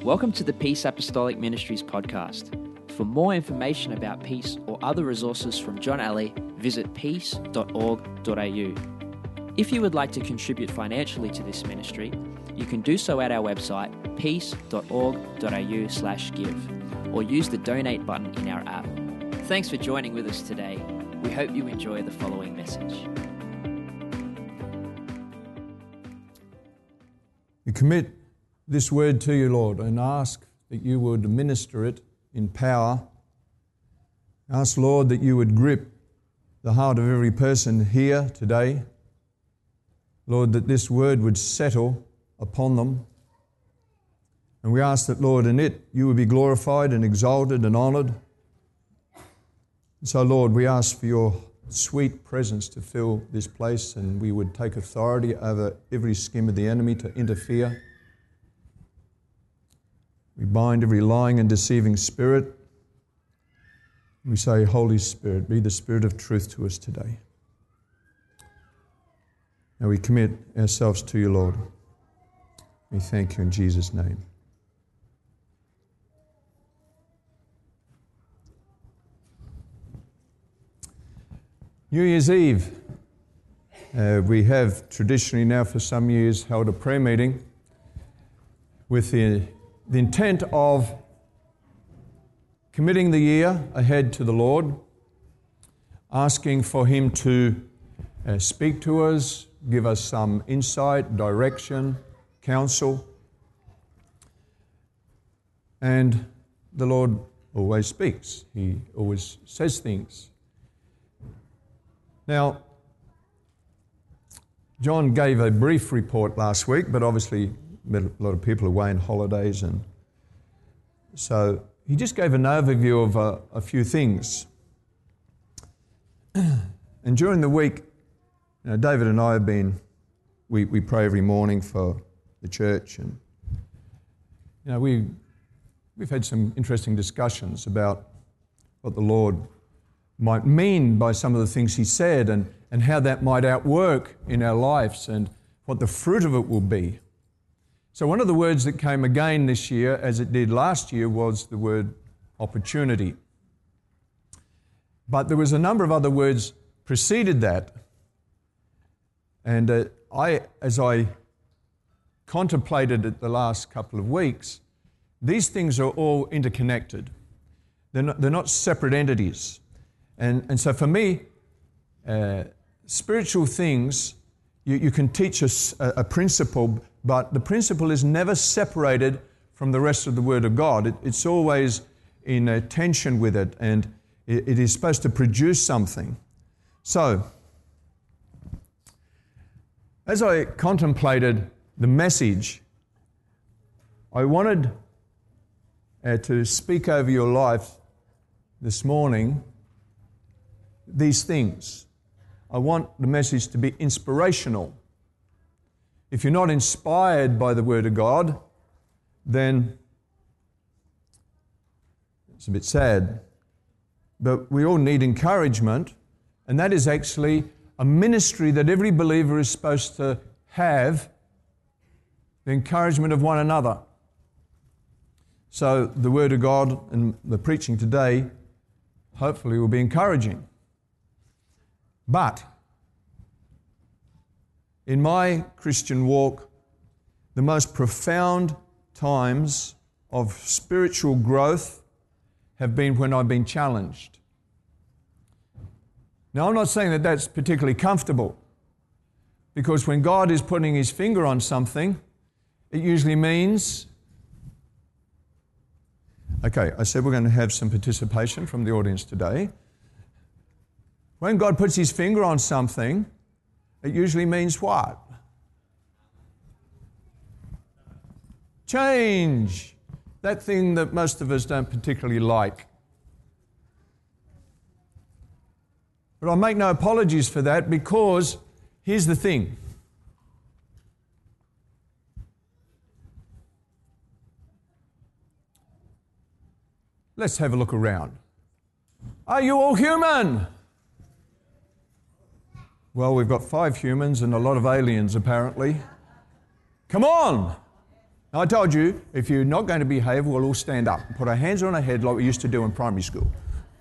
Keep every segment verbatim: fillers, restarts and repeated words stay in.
Welcome to the Peace Apostolic Ministries podcast. For more information about Peace or other resources from John Alley, visit peace dot org dot a u. If you would like to contribute financially to this ministry, you can do so at our website, peace dot org dot a u slash give, or use the donate button in our app. Thanks for joining with us today. We hope you enjoy the following message. We commit this word to you, Lord, and ask that you would minister it in power. Ask, Lord, that you would grip the heart of every person here today. Lord, that this word would settle upon them. And we ask that, Lord, in it you would be glorified and exalted and honoured. So, Lord, we ask for your sweet presence to fill this place, and we would take authority over every scheme of the enemy to interfere. We bind every lying and deceiving spirit. We say, Holy Spirit, be the Spirit of truth to us today. Now we commit ourselves to you, Lord. We thank you in Jesus' name. New Year's Eve. Uh, we have traditionally now for some years held a prayer meeting with the, the intent of committing the year ahead to the Lord, asking for Him to uh, speak to us, give us some insight, direction, counsel. And the Lord always speaks. He always says things. Now, John gave a brief report last week, but obviously a lot of people are away on holidays, and so he just gave an overview of a, a few things. And during the week, you know, David and I have been, we, we pray every morning for the church, and you know, we, we've had some interesting discussions about what the Lord might mean by some of the things he said, and, and how that might outwork in our lives and what the fruit of it will be. So one of the words that came again this year, as it did last year, was the word opportunity. But there was a number of other words preceded that. And uh, I, as I contemplated it the last couple of weeks, these things are all interconnected. They're not, they're not separate entities. And, and so for me, uh, spiritual things, you, you can teach us a, a principle, but the principle is never separated from the rest of the Word of God. It, it's always in uh, tension with it, and it, it is supposed to produce something. So, as I contemplated the message, I wanted uh, to speak over your life this morning these things. I want the message to be inspirational. If you're not inspired by the Word of God, then it's a bit sad. But we all need encouragement, and that is actually a ministry that every believer is supposed to have, the encouragement of one another. So the Word of God and the preaching today hopefully will be encouraging. But in my Christian walk, the most profound times of spiritual growth have been when I've been challenged. Now, I'm not saying that that's particularly comfortable, because when God is putting His finger on something, it usually means, okay, I said we're going to have some participation from the audience today. When God puts His finger on something, it usually means what? Change. That thing that most of us don't particularly like. But I'll make no apologies for that, because here's the thing. Let's have a look around. Are you all human? Well, we've got five humans and a lot of aliens, apparently. Come on! Now, I told you, if you're not going to behave, we'll all stand up and put our hands on our head like we used to do in primary school.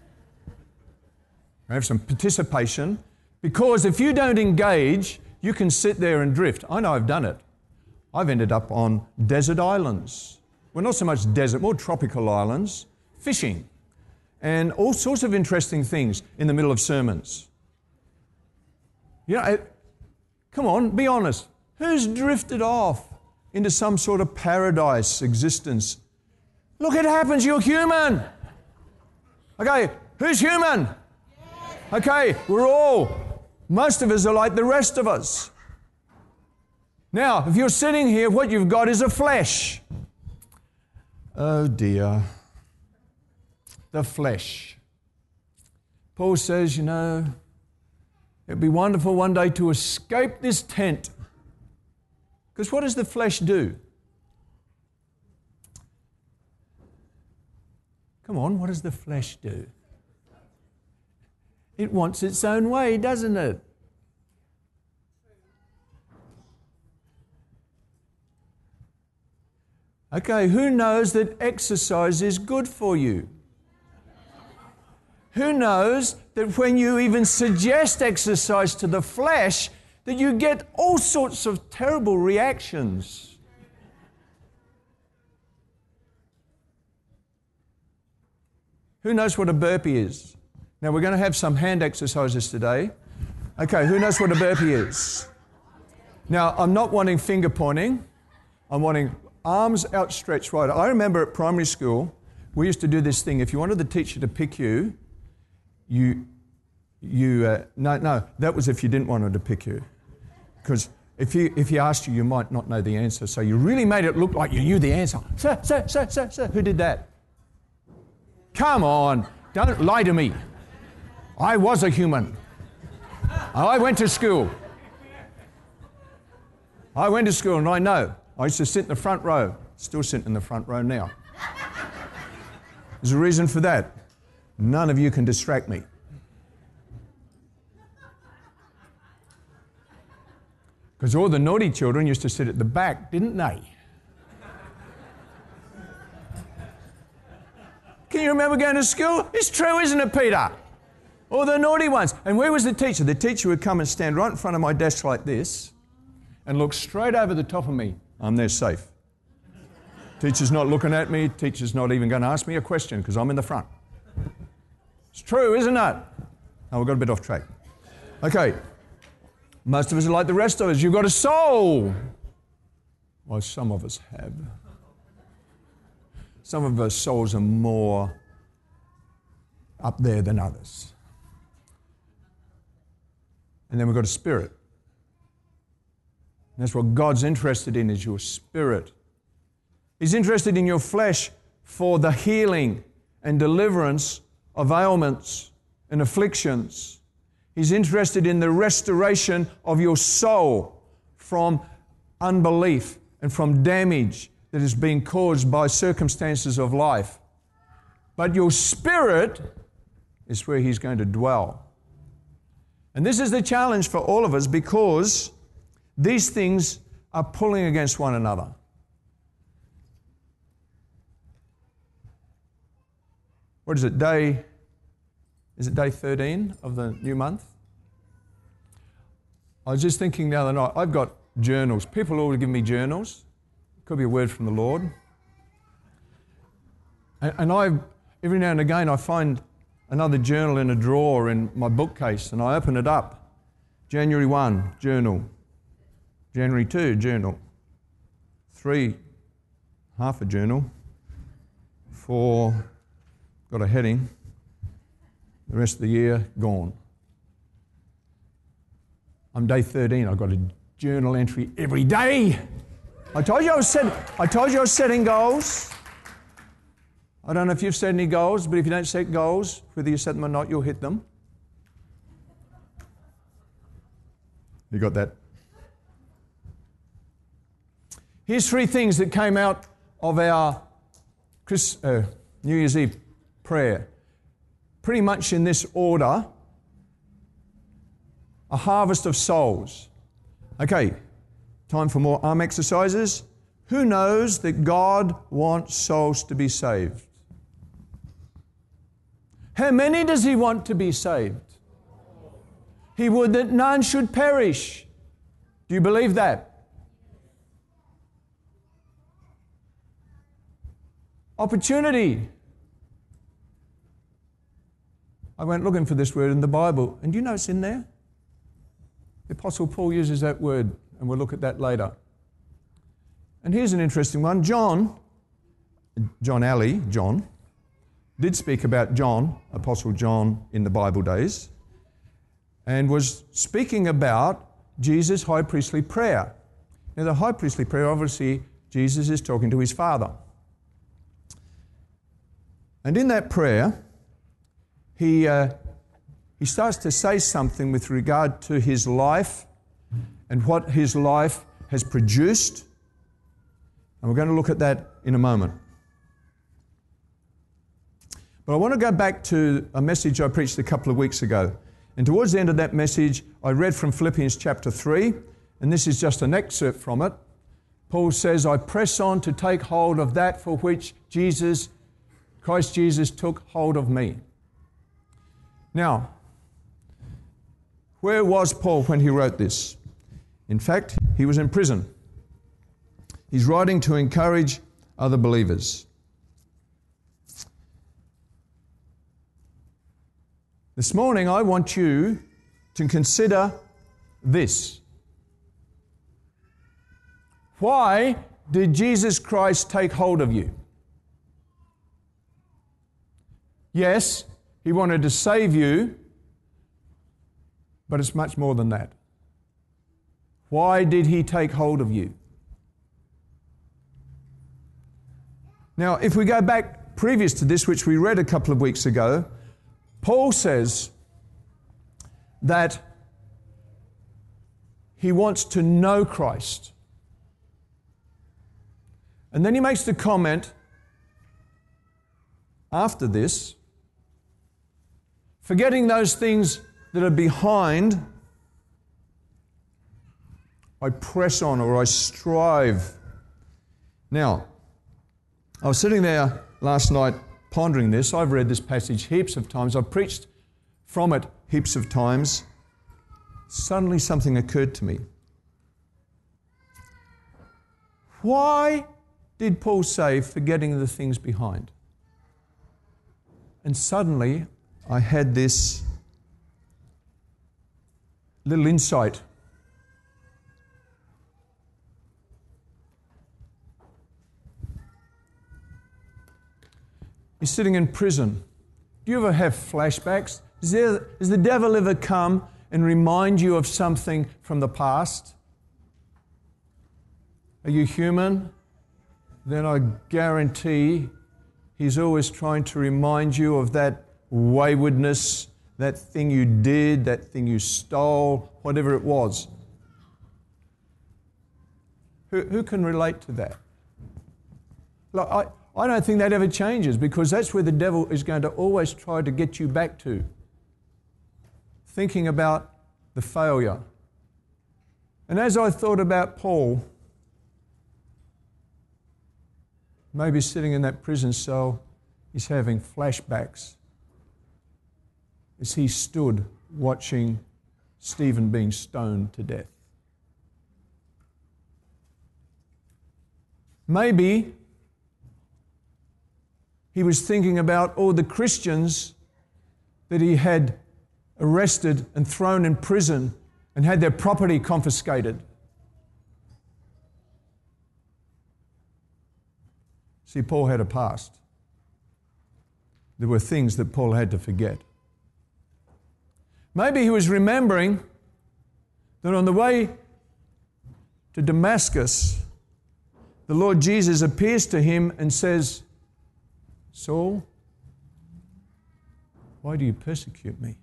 We have some participation, because if you don't engage, you can sit there and drift. I know I've done it. I've ended up on desert islands. Well, not so much desert, more tropical islands, fishing, and all sorts of interesting things in the middle of sermons. You know, it, come on, be honest. Who's drifted off into some sort of paradise existence? Look, it happens, you're human. Okay, who's human? Okay, we're all, most of us are like the rest of us. Now, if you're sitting here, what you've got is a flesh. Oh dear. The flesh. Paul says, you know, it'd be wonderful one day to escape this tent. Because what does the flesh do? Come on, what does the flesh do? It wants its own way, doesn't it? Okay, who knows that exercise is good for you? Who knows that when you even suggest exercise to the flesh, that you get all sorts of terrible reactions? Who knows what a burpee is? Now, we're going to have some hand exercises today. Okay, who knows what a burpee is? Now, I'm not wanting finger pointing. I'm wanting arms outstretched wide. I remember at primary school, we used to do this thing. If you wanted the teacher to pick you, you, you, uh, no, no, that was if you didn't want her to pick you. Because if he, if he asked you, you might not know the answer. So you really made it look like you knew the answer. Sir, sir, sir, sir, sir, who did that? Come on, don't lie to me. I was a human. I went to school. I went to school and I know. I used to sit in the front row. Still sit in the front row now. There's a reason for that. None of you can distract me. Because all the naughty children used to sit at the back, didn't they? Can you remember going to school? It's true, isn't it, Peter? All the naughty ones. And where was the teacher? The teacher would come and stand right in front of my desk like this and look straight over the top of me. I'm there safe. Teacher's not looking at me. Teacher's not even going to ask me a question because I'm in the front. It's true, isn't it? Oh, we got a bit off track. Okay. Most of us are like the rest of us. You've got a soul. Well, some of us have. Some of our souls are more up there than others. And then we've got a spirit. And that's what God's interested in, is your spirit. He's interested in your flesh for the healing and deliverance of ailments and afflictions. He's interested in the restoration of your soul from unbelief and from damage that has been caused by circumstances of life. But your spirit is where He's going to dwell. And this is the challenge for all of us, because these things are pulling against one another. What is it, day, is it day thirteen of the new month? I was just thinking the other night, I've got journals. People always give me journals. Could be a word from the Lord. And, and I, every now and again, I find another journal in a drawer in my bookcase, and I open it up. January first, journal. January second, journal. three, half a journal. four, got a heading. The rest of the year, gone. I'm day thirteen. I've got a journal entry every day. I told you I was setting, I told you I was setting goals. I don't know if you've set any goals, but if you don't set goals, whether you set them or not, you'll hit them. You got that? Here's three things that came out of our Chris, uh, New Year's Eve prayer. Pretty much in this order. A harvest of souls. Okay, time for more arm exercises. Who knows that God wants souls to be saved? How many does He want to be saved? He would that none should perish. Do you believe that? Opportunity. I went looking for this word in the Bible, and do you know it's in there? The Apostle Paul uses that word, and we'll look at that later. And here's an interesting one. John, John Alley, John, did speak about John, Apostle John, in the Bible days, and was speaking about Jesus' high priestly prayer. Now, the high priestly prayer, obviously, Jesus is talking to His Father. And in that prayer, he, uh, he starts to say something with regard to His life and what His life has produced. And we're going to look at that in a moment. But I want to go back to a message I preached a couple of weeks ago. And towards the end of that message, I read from Philippians chapter three, and this is just an excerpt from it. Paul says, I press on to take hold of that for which Jesus, Christ Jesus, took hold of me. Now, where was Paul when he wrote this? In fact, he was in prison. He's writing to encourage other believers. This morning, I want you to consider this. Why did Jesus Christ take hold of you? Yes, He wanted to save you, but it's much more than that. Why did He take hold of you? Now, if we go back previous to this, which we read a couple of weeks ago, Paul says that he wants to know Christ. And then he makes the comment after this, forgetting those things that are behind, I press on or I strive. Now, I was sitting there last night pondering this. I've read this passage heaps of times. I've preached from it heaps of times. Suddenly something occurred to me. Why did Paul say, forgetting the things behind? And suddenly I had this little insight. You're sitting in prison. Do you ever have flashbacks? Does, there, does the devil ever come and remind you of something from the past? Are you human? Then I guarantee he's always trying to remind you of that waywardness, that thing you did, that thing you stole, whatever it was. Who, who can relate to that? Look, I, I don't think that ever changes, because that's where the devil is going to always try to get you back to. Thinking about the failure. And as I thought about Paul, maybe sitting in that prison cell, he's having flashbacks as he stood watching Stephen being stoned to death. Maybe he was thinking about all the Christians that he had arrested and thrown in prison and had their property confiscated. See, Paul had a past. There were things that Paul had to forget. Maybe he was remembering that on the way to Damascus, the Lord Jesus appears to him and says, Saul, why do you persecute me?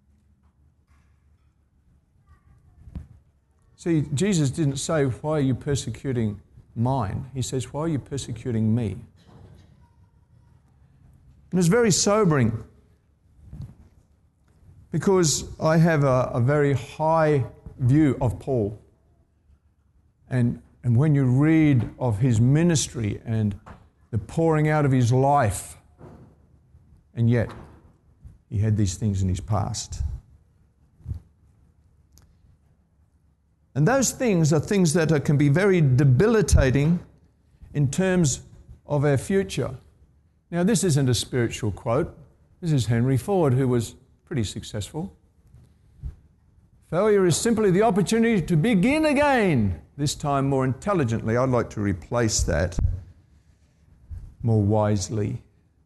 See, Jesus didn't say, why are you persecuting mine? He says, why are you persecuting me? And it's very sobering, because I have a, a very high view of Paul. And And when you read of his ministry and the pouring out of his life, and yet he had these things in his past. And those things are things that are, can be very debilitating in terms of our future. Now, this isn't a spiritual quote. This is Henry Ford, who was pretty successful. Failure is simply the opportunity to begin again, this time more intelligently. I'd like to replace that more wisely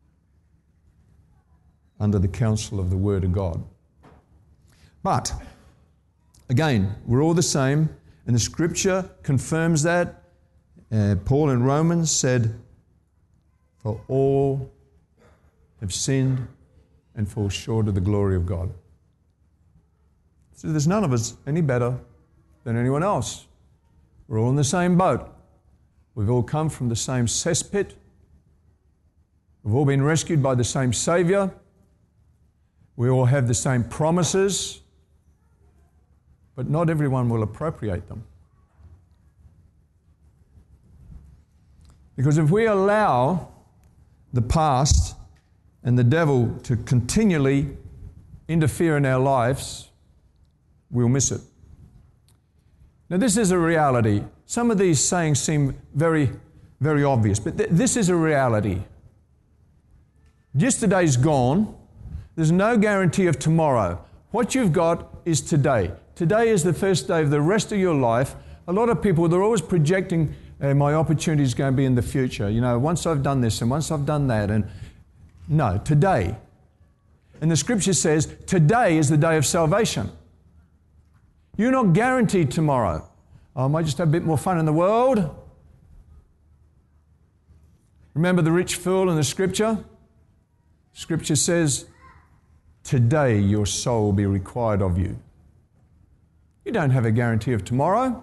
under the counsel of the Word of God. But, again, we're all the same, and the Scripture confirms that. Uh, Paul in Romans said, "For all have sinned and fall short of the glory of God." So there's none of us any better than anyone else. We're all in the same boat. We've all come from the same cesspit. We've all been rescued by the same Saviour. We all have the same promises, but not everyone will appropriate them. Because if we allow the past and the devil to continually interfere in our lives, we'll miss it. Now, this is a reality. Some of these sayings seem very, very obvious, but th- this is a reality. Yesterday's gone. There's no guarantee of tomorrow. What you've got is today. Today is the first day of the rest of your life. A lot of people, they're always projecting uh, my opportunity is going to be in the future. You know, once I've done this and once I've done that. And no, today. And the Scripture says today is the day of salvation. You're not guaranteed tomorrow. Oh, I might just have a bit more fun in the world. Remember the rich fool in the Scripture? Scripture says, today your soul will be required of you. You don't have a guarantee of tomorrow.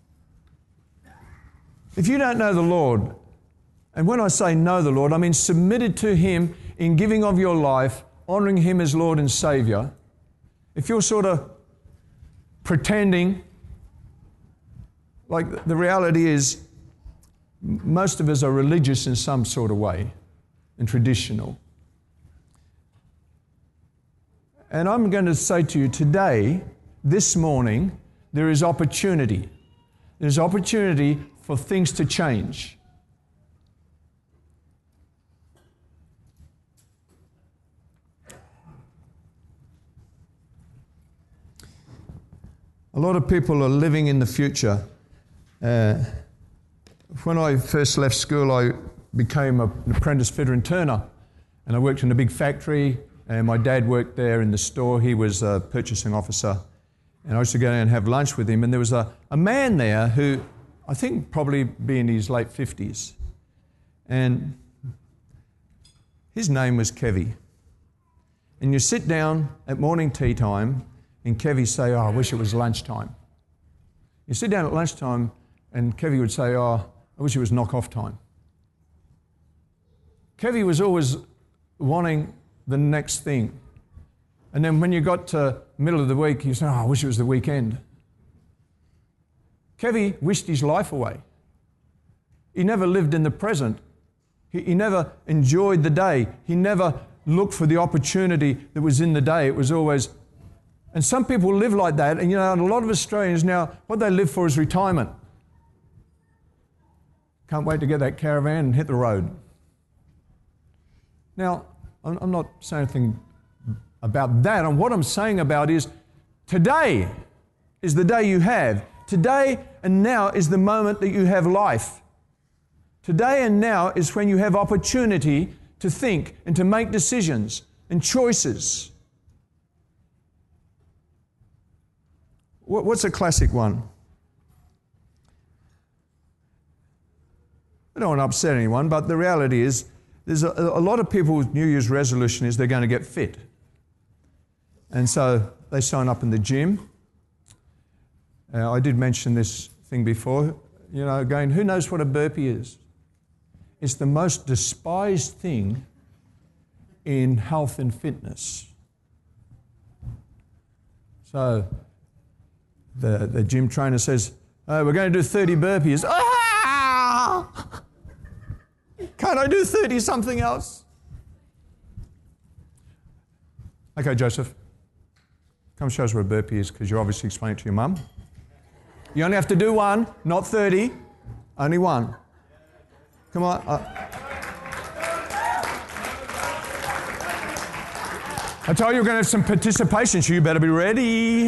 If you don't know the Lord, and when I say know the Lord, I mean submitted to Him in giving of your life, honouring Him as Lord and Saviour. If you're sort of pretending, like the reality is, most of us are religious in some sort of way and traditional. And I'm going to say to you today, this morning, there is opportunity. There's opportunity for things to change. A lot of people are living in the future. Uh, when I first left school, I became a, an apprentice fitter and turner, and I worked in a big factory, and my dad worked there in the store. He was a purchasing officer, and I used to go down and have lunch with him, and there was a, a man there who I think probably be in his late fifties, and his name was Kevy. And you sit down at morning tea time, and Kevy say, "Oh, I wish it was lunchtime." You sit down at lunchtime, and Kevy would say, "Oh, I wish it was knock-off time." Kevy was always wanting the next thing. And then when you got to middle of the week, you say, "Oh, I wish it was the weekend." Kevy wished his life away. He never lived in the present. He, he never enjoyed the day. He never looked for the opportunity that was in the day. It was always... And some people live like that, and you know, a lot of Australians now, what they live for is retirement. Can't wait to get that caravan and hit the road. Now, I'm not saying anything about that, and what I'm saying about is today is the day you have. Today and now is the moment that you have life. Today and now is when you have opportunity to think and to make decisions and choices. What's a classic one? I don't want to upset anyone, but the reality is there's a, a lot of people's New Year's resolution is they're going to get fit. And so they sign up in the gym. Uh, I did mention this thing before, you know, again, who knows what a burpee is? It's the most despised thing in health and fitness. So the, the gym trainer says, "Oh, we're going to do thirty burpees." "Ah, Can't I do thirty something else? Okay, Joseph. Come show us what a burpee is, because you obviously explained it to your mum. You only have to do one, not thirty. Only one. Come on. Uh, I told you we're going to have some participation, so you better be ready.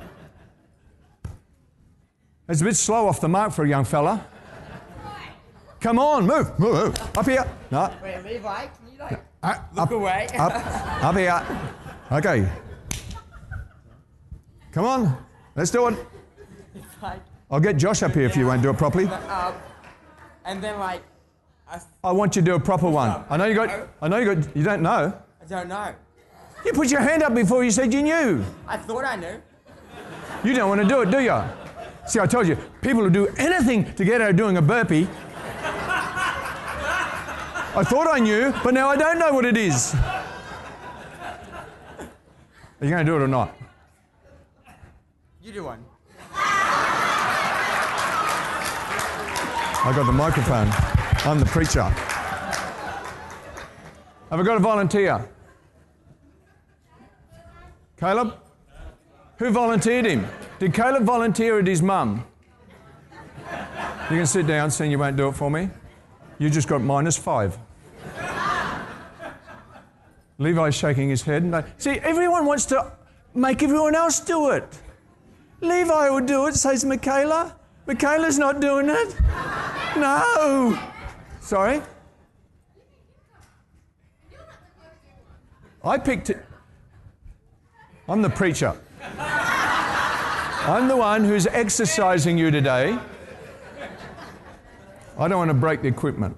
It's a bit slow off the mark for a young fella. Come on, move, move, move. Up here. No. Wait, Levi, can you like Uh, look up, away? up, up here. Okay. Come on, let's do it. It's like, I'll get Josh up here if you won't do it properly. um, and then like, I, I want you to do a proper one. I know you got. I know you got. You don't know. I don't know. You put your hand up before you said you knew. I thought I knew. You don't want to do it, do you? See, I told you, people who do anything to get out of doing a burpee. I thought I knew, but now I don't know what it is. Are you going to do it or not? You do one. I got the microphone. I'm the preacher. Have I got a volunteer? Caleb? Who volunteered him? Did Caleb volunteer at his mum? You can sit down, seeing you won't do it for me. You just got minus five. Levi's shaking his head. No. See, everyone wants to make everyone else do it. Levi would do it, says Michaela. Michaela's not doing it. No. Sorry? I picked it. I'm the preacher. I'm the one who's exercising you today. I don't want to break the equipment.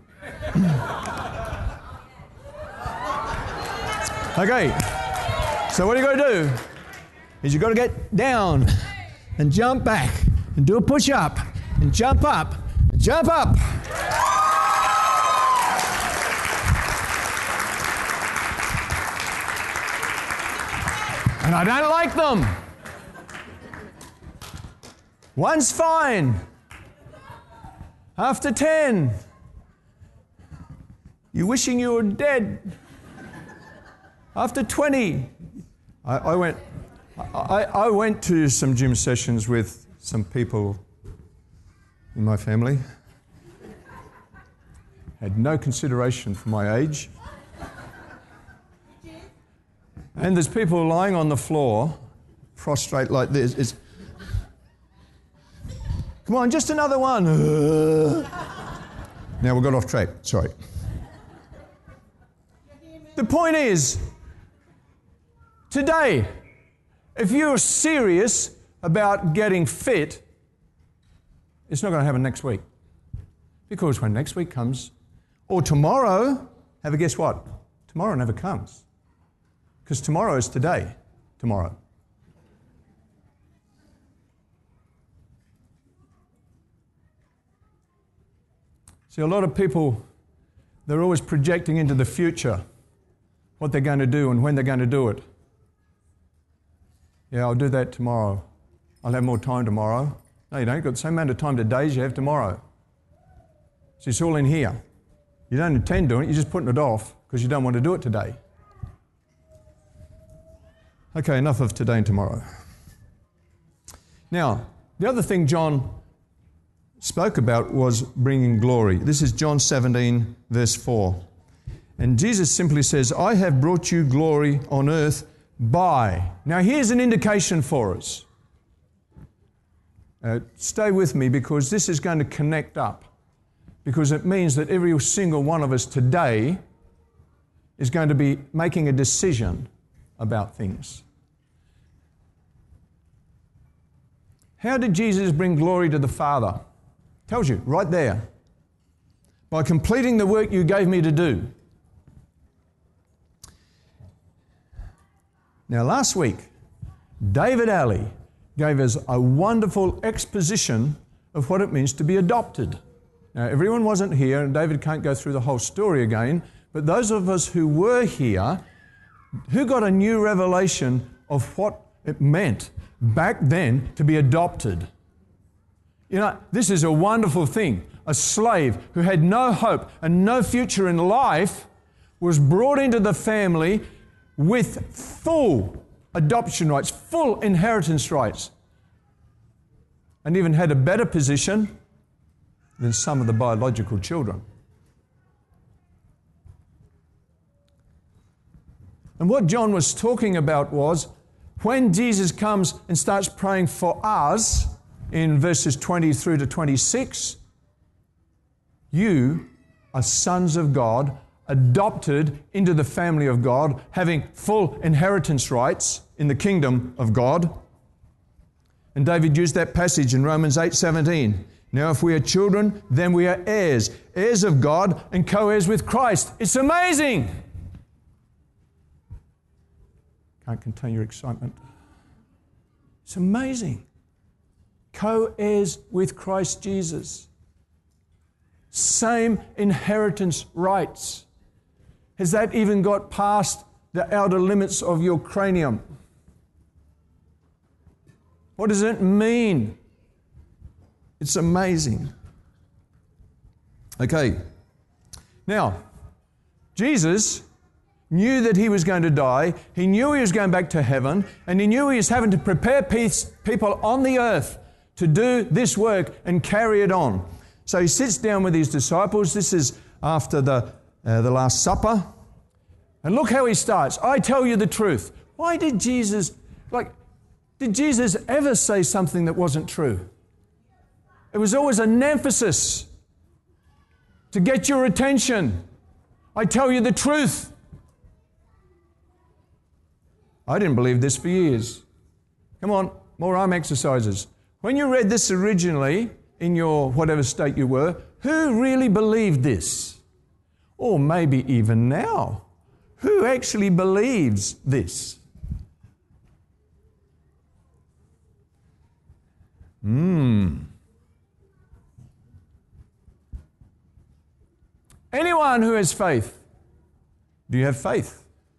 Okay. So what you got to do is you got to get down and jump back and do a push-up and jump up and jump up. And I don't like them. One's fine. After ten, you're wishing you were dead. After twenty, I, I went. I, I went to some gym sessions with some people in my family. Had no consideration for my age. And there's people lying on the floor, prostrate like this. It's, come on, just another one. Uh. Now we got off track, sorry. The point is, today, if you're serious about getting fit, it's not going to happen next week. Because when next week comes, or tomorrow, have a guess what? Tomorrow never comes. Because tomorrow is today, tomorrow. See, a lot of people, they're always projecting into the future what they're going to do and when they're going to do it. Yeah, I'll do that tomorrow. I'll have more time tomorrow. No, you don't. You've got the same amount of time today as you have tomorrow. So it's all in here. You don't intend doing it, you're just putting it off because you don't want to do it today. Okay, enough of today and tomorrow. Now, the other thing John spoke about was bringing glory. This is John seventeen, verse four. And Jesus simply says, I have brought you glory on earth by. Now, here's an indication for us. Uh, stay with me because this is going to connect up. Because it means that every single one of us today is going to be making a decision about things. How did Jesus bring glory to the Father? Tells you, right there. By completing the work you gave me to do. Now, last week, David Alley gave us a wonderful exposition of what it means to be adopted. Now, everyone wasn't here, and David can't go through the whole story again, but those of us who were here, who got a new revelation of what it meant back then to be adopted. You know, this is a wonderful thing. a slave who had no hope and no future in life, was brought into the family with full adoption rights, full inheritance rights, and even had a better position than some of the biological children. And what John was talking about was, when Jesus comes and starts praying for us in verses twenty through to twenty-six, you are sons of God, adopted into the family of God, having full inheritance rights in the kingdom of God. And David used that passage in Romans eight seventeen. Now if we are children, then we are heirs, heirs of God and co-heirs with Christ. It's amazing! Can't contain your excitement. It's amazing. Co-heirs with Christ Jesus. Same inheritance rights. Has that even got past the outer limits of your cranium? What does it mean? It's amazing. Okay. Now, Jesus knew that he was going to die. He knew he was going back to heaven, and he knew he was having to prepare peace, people on the earth to do this work and carry it on. So he sits down with his disciples. This is after the, uh, the Last Supper. And look how he starts. I tell you the truth. Why did Jesus, like, did Jesus ever say something that wasn't true? It was always an emphasis to get your attention. I tell you the truth. I didn't believe this for years. Come on, more arm exercises. When you read this originally, in your whatever state you were, who really believed this? Or maybe even now, who actually believes this? Hmm. Anyone who has faith. Do you have faith?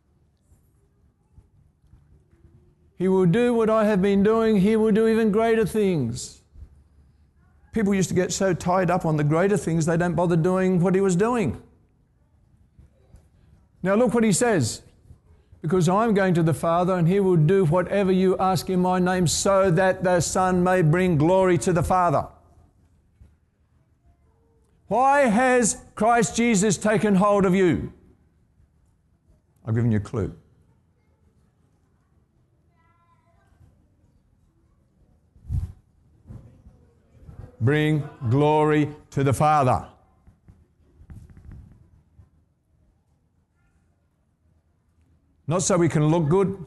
He will do what I have been doing. He will do even greater things. People used to get so tied up on the greater things, they don't bother doing what he was doing. Now look what he says. Because I'm going to the Father, and he will do whatever you ask in my name, so that the Son may bring glory to the Father. Why has Christ Jesus taken hold of you? I've given you a clue. Bring glory to the Father. Not so we can look good.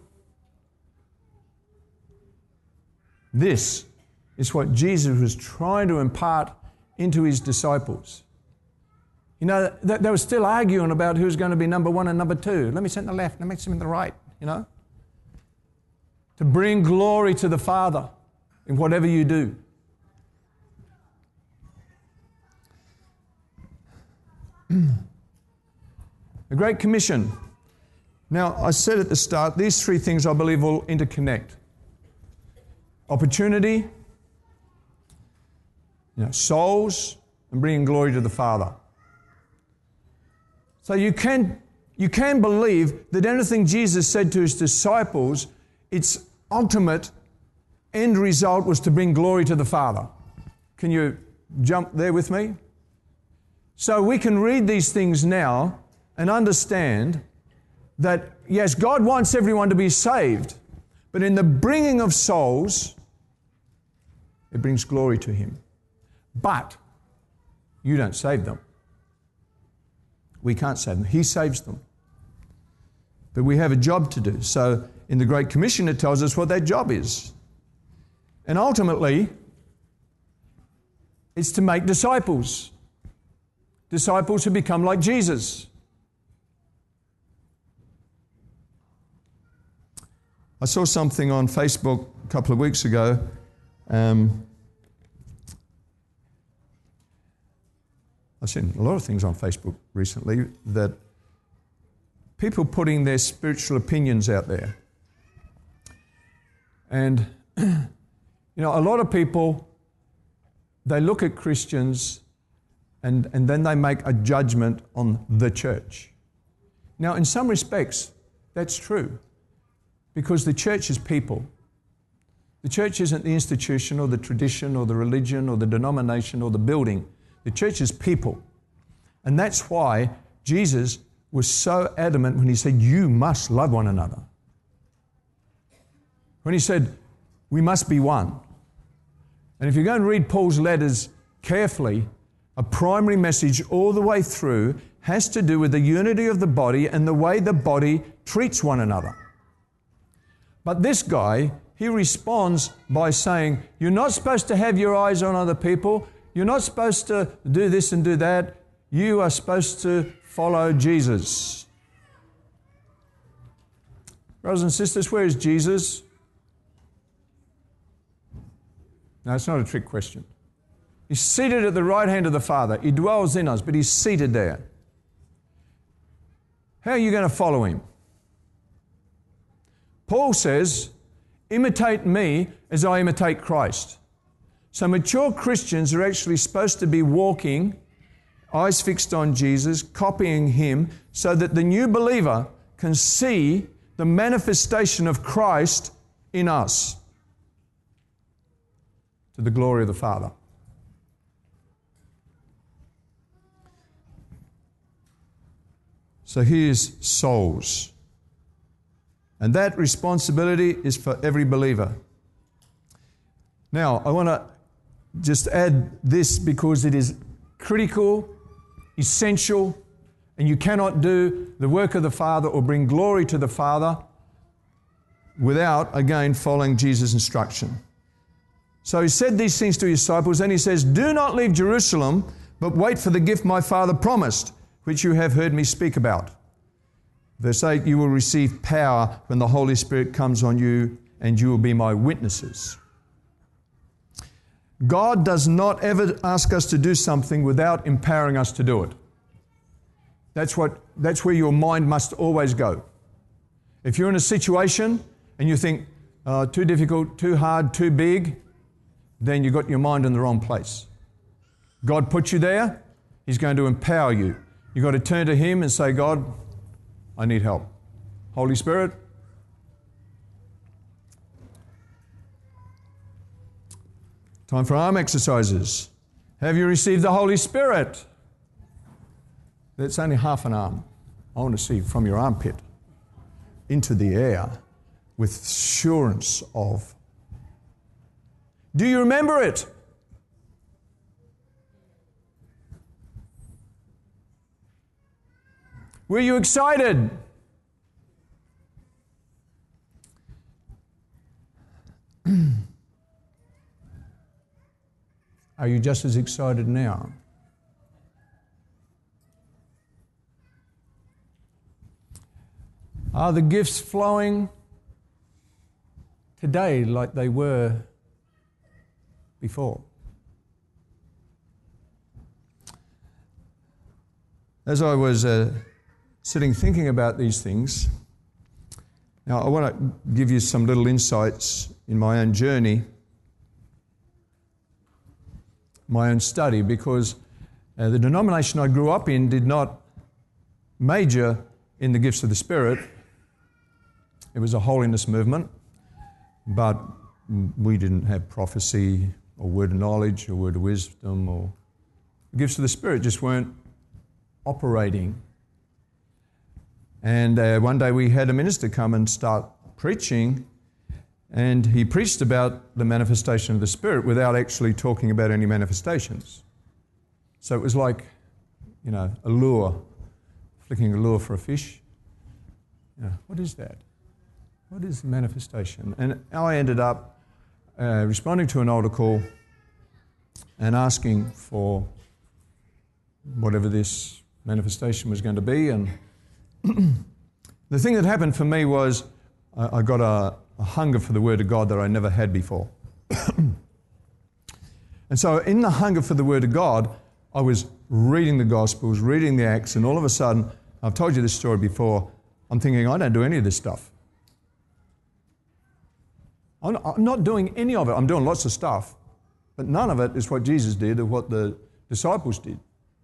This is what Jesus was trying to impart into his disciples. You know, they were still arguing about who's going to be number one and number two. Let me sit in the left, let me sit in the right, you know. To bring glory to the Father in whatever you do. The Great Commission. Now, I said at the start, these three things I believe will interconnect. Opportunity, you know, souls, and bringing glory to the Father. So you can, you can believe that anything Jesus said to his disciples, its ultimate end result was to bring glory to the Father. Can you jump there with me? So we can read these things now and understand that, yes, God wants everyone to be saved, but in the bringing of souls, it brings glory to him. But you don't save them. We can't save them. He saves them. But we have a job to do. So in the Great Commission, it tells us what that job is. And ultimately, it's to make disciples. Disciples who become like Jesus. I saw something on Facebook a couple of weeks ago. Um, I've seen a lot of things on Facebook recently that people putting their spiritual opinions out there. And, you know, a lot of people, they look at Christians and, and then they make a judgment on the church. Now, in some respects, that's true, because the church is people. The church isn't the institution or the tradition or the religion or the denomination or the building. The church is people. And that's why Jesus was so adamant when he said, you must love one another. When he said, we must be one. And if you go and read Paul's letters carefully, a primary message all the way through has to do with the unity of the body and the way the body treats one another. But this guy, he responds by saying, you're not supposed to have your eyes on other people. You're not supposed to do this and do that. You are supposed to follow Jesus. Brothers and sisters, where is Jesus? No, it's not a trick question. He's seated at the right hand of the Father. He dwells in us, but he's seated there. How are you going to follow him? Paul says, imitate me as I imitate Christ. So mature Christians are actually supposed to be walking, eyes fixed on Jesus, copying him, so that the new believer can see the manifestation of Christ in us to the glory of the Father. So here's souls. And that responsibility is for every believer. Now, I want to just add this because it is critical, essential, and you cannot do the work of the Father or bring glory to the Father without, again, following Jesus' instruction. So he said these things to his disciples, and he says, do not leave Jerusalem, but wait for the gift my Father promised, which you have heard me speak about. Verse eight, you will receive power when the Holy Spirit comes on you, and you will be my witnesses. God does not ever ask us to do something without empowering us to do it. That's what, that's where your mind must always go. If you're in a situation and you think, uh, too difficult, too hard, too big, then you've got your mind in the wrong place. God put you there, He's going to empower you. You've got to turn to Him and say, God, I need help. Holy Spirit, time for arm exercises. Have you received the Holy Spirit? That's only half an arm. I want to see from your armpit into the air with assurance of. Do you remember it? Were you excited? Are you just as excited now? Are the gifts flowing today like they were before? As I was uh, sitting thinking about these things, now I want to give you some little insights in my own journey, my own study, because uh, the denomination I grew up in did not major in the gifts of the Spirit. It was a holiness movement, but we didn't have prophecy or word of knowledge or word of wisdom, or the gifts of the Spirit just weren't operating. And uh, one day we had a minister come and start preaching, and he preached about the manifestation of the Spirit without actually talking about any manifestations. So it was like, you know, a lure, flicking a lure for a fish. You know, what is that? What is the manifestation? And I ended up uh, responding to an altar call and asking for whatever this manifestation was going to be. And the thing that happened for me was I, I got a, a hunger for the Word of God that I never had before. And so in the hunger for the Word of God, I was reading the Gospels, reading the Acts, and all of a sudden, I've told you this story before, I'm thinking, I don't do any of this stuff. I'm not doing any of it. I'm doing lots of stuff, but none of it is what Jesus did or what the disciples did.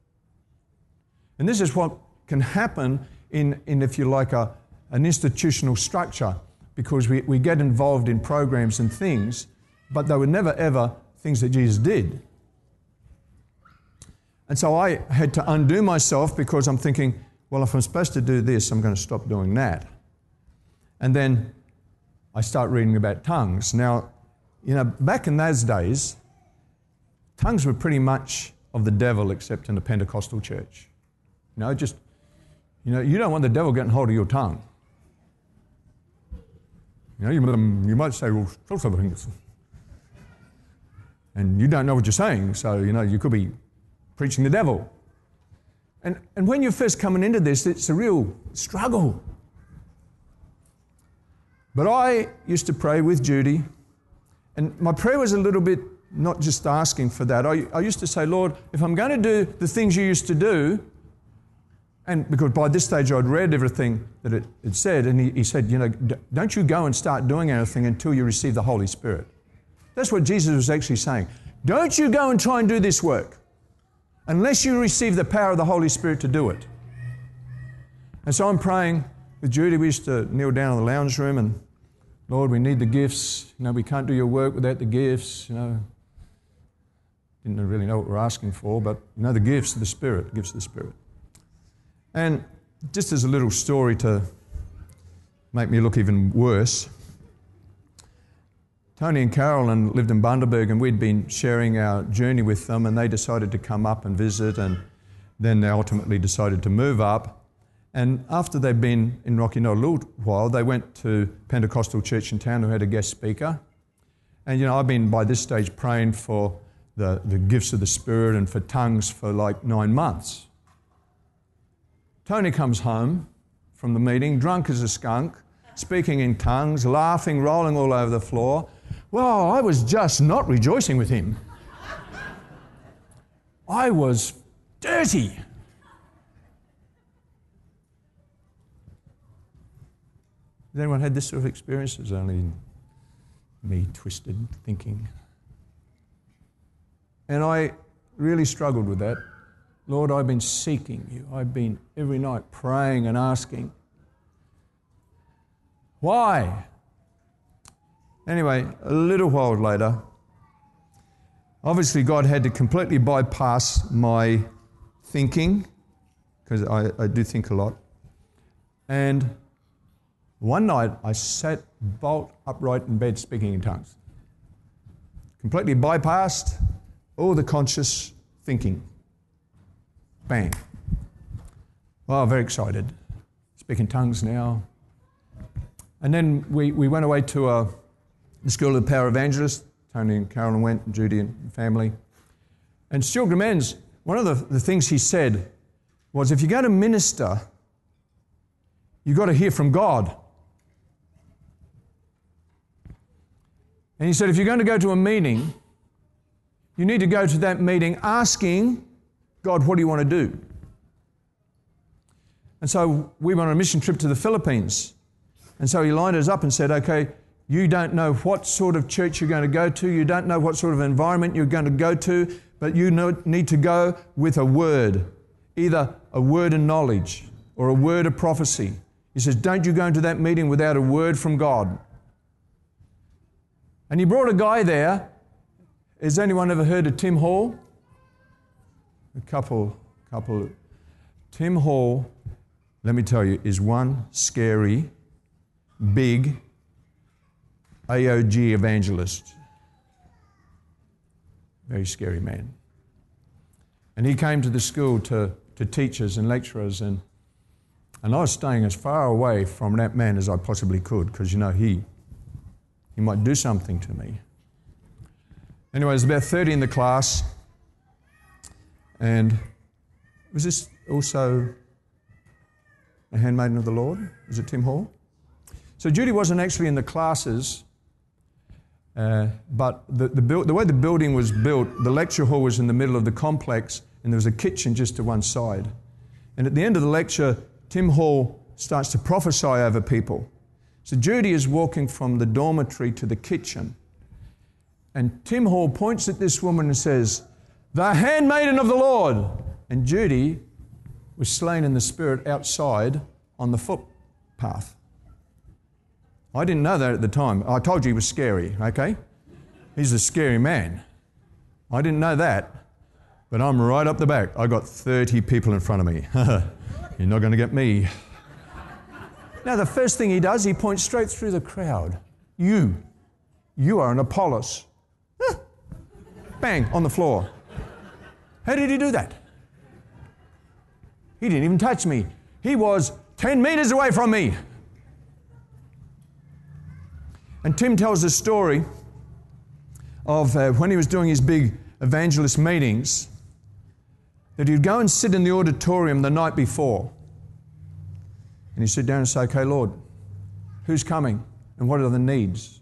And this is what can happen in, in if you like, a, an institutional structure, because we, we get involved in programs and things, but they were never ever things that Jesus did. And so I had to undo myself because I'm thinking, well, if I'm supposed to do this, I'm going to stop doing that. And then I start reading about tongues. Now, you know, back in those days, tongues were pretty much of the devil, except in the Pentecostal church. You know, just, you know, you don't want the devil getting hold of your tongue. You know, you, you might say, well, and you don't know what you're saying, so, you know, you could be preaching the devil. And, and when you're first coming into this, it's a real struggle. But I used to pray with Judy, and my prayer was a little bit not just asking for that. I, I used to say, Lord, if I'm going to do the things you used to do, and because by this stage I'd read everything that it, it said, and he, he said, you know, don't you go and start doing anything until you receive the Holy Spirit. That's what Jesus was actually saying. Don't you go and try and do this work unless you receive the power of the Holy Spirit to do it. And so I'm praying with Judy. We used to kneel down in the lounge room and, Lord, we need the gifts. You know, we can't do your work without the gifts. You know, didn't really know what we're asking for, but you know, the gifts of the Spirit, gifts of the Spirit. And just as a little story to make me look even worse, Tony and Carolyn lived in Bundaberg, and we'd been sharing our journey with them, and they decided to come up and visit, and then they ultimately decided to move up. And after they'd been in Rocky Knoll a little while, they went to Pentecostal church in town who had a guest speaker. And, you know, I've been by this stage praying for the, the gifts of the Spirit and for tongues for like nine months. Tony comes home from the meeting, drunk as a skunk, speaking in tongues, laughing, rolling all over the floor. Well, I was just not rejoicing with him. I was dirty. Has anyone had this sort of experience? It's only me twisted thinking. And I really struggled with that. Lord, I've been seeking you. I've been every night praying and asking. Why? Anyway, a little while later, obviously God had to completely bypass my thinking, because I, I do think a lot. And one night I sat bolt upright in bed speaking in tongues. Completely bypassed all the conscious thinking. Bang. Well, very excited. Speaking tongues now. And then we, we went away to a, the School of the Power Evangelists. Tony and Carolyn went, and Judy and family. And Stuart Grimends, one of the, the things he said was, if you're going to minister, you've got to hear from God. And he said, if you're going to go to a meeting, you need to go to that meeting asking God, what do you want to do? And so we went on a mission trip to the Philippines. And so he lined us up and said, okay, you don't know what sort of church you're going to go to. You don't know what sort of environment you're going to go to, but you need to go with a word, either a word of knowledge or a word of prophecy. He says, don't you go into that meeting without a word from God. And he brought a guy there. Has anyone ever heard of Tim Hall? A couple, couple. Tim Hall, let me tell you, is one scary, big A O G evangelist. Very scary man. And he came to the school to, to teachers and lecturers, and, and I was staying as far away from that man as I possibly could, because, you know, he, he might do something to me. Anyway, there's about thirty in the class, and was this also a handmaiden of the Lord? Was it Tim Hall? So Judy wasn't actually in the classes, uh, but the, the, build, the way the building was built, the lecture hall was in the middle of the complex, and there was a kitchen just to one side. And at the end of the lecture, Tim Hall starts to prophesy over people. So Judy is walking from the dormitory to the kitchen, and Tim Hall points at this woman and says, "The handmaiden of the Lord." And Judy was slain in the Spirit outside on the footpath. I didn't know that at the time. I told you he was scary, okay? He's a scary man. I didn't know that, but I'm right up the back. I got thirty people in front of me. You're not going to get me. Now, the first thing he does, he points straight through the crowd. You, you are an Apollos. Bang, on the floor. How did he do that? He didn't even touch me. He was ten meters away from me. And Tim tells a story of uh, when he was doing his big evangelist meetings, that he'd go and sit in the auditorium the night before. And he'd sit down and say, okay, Lord, who's coming and what are the needs?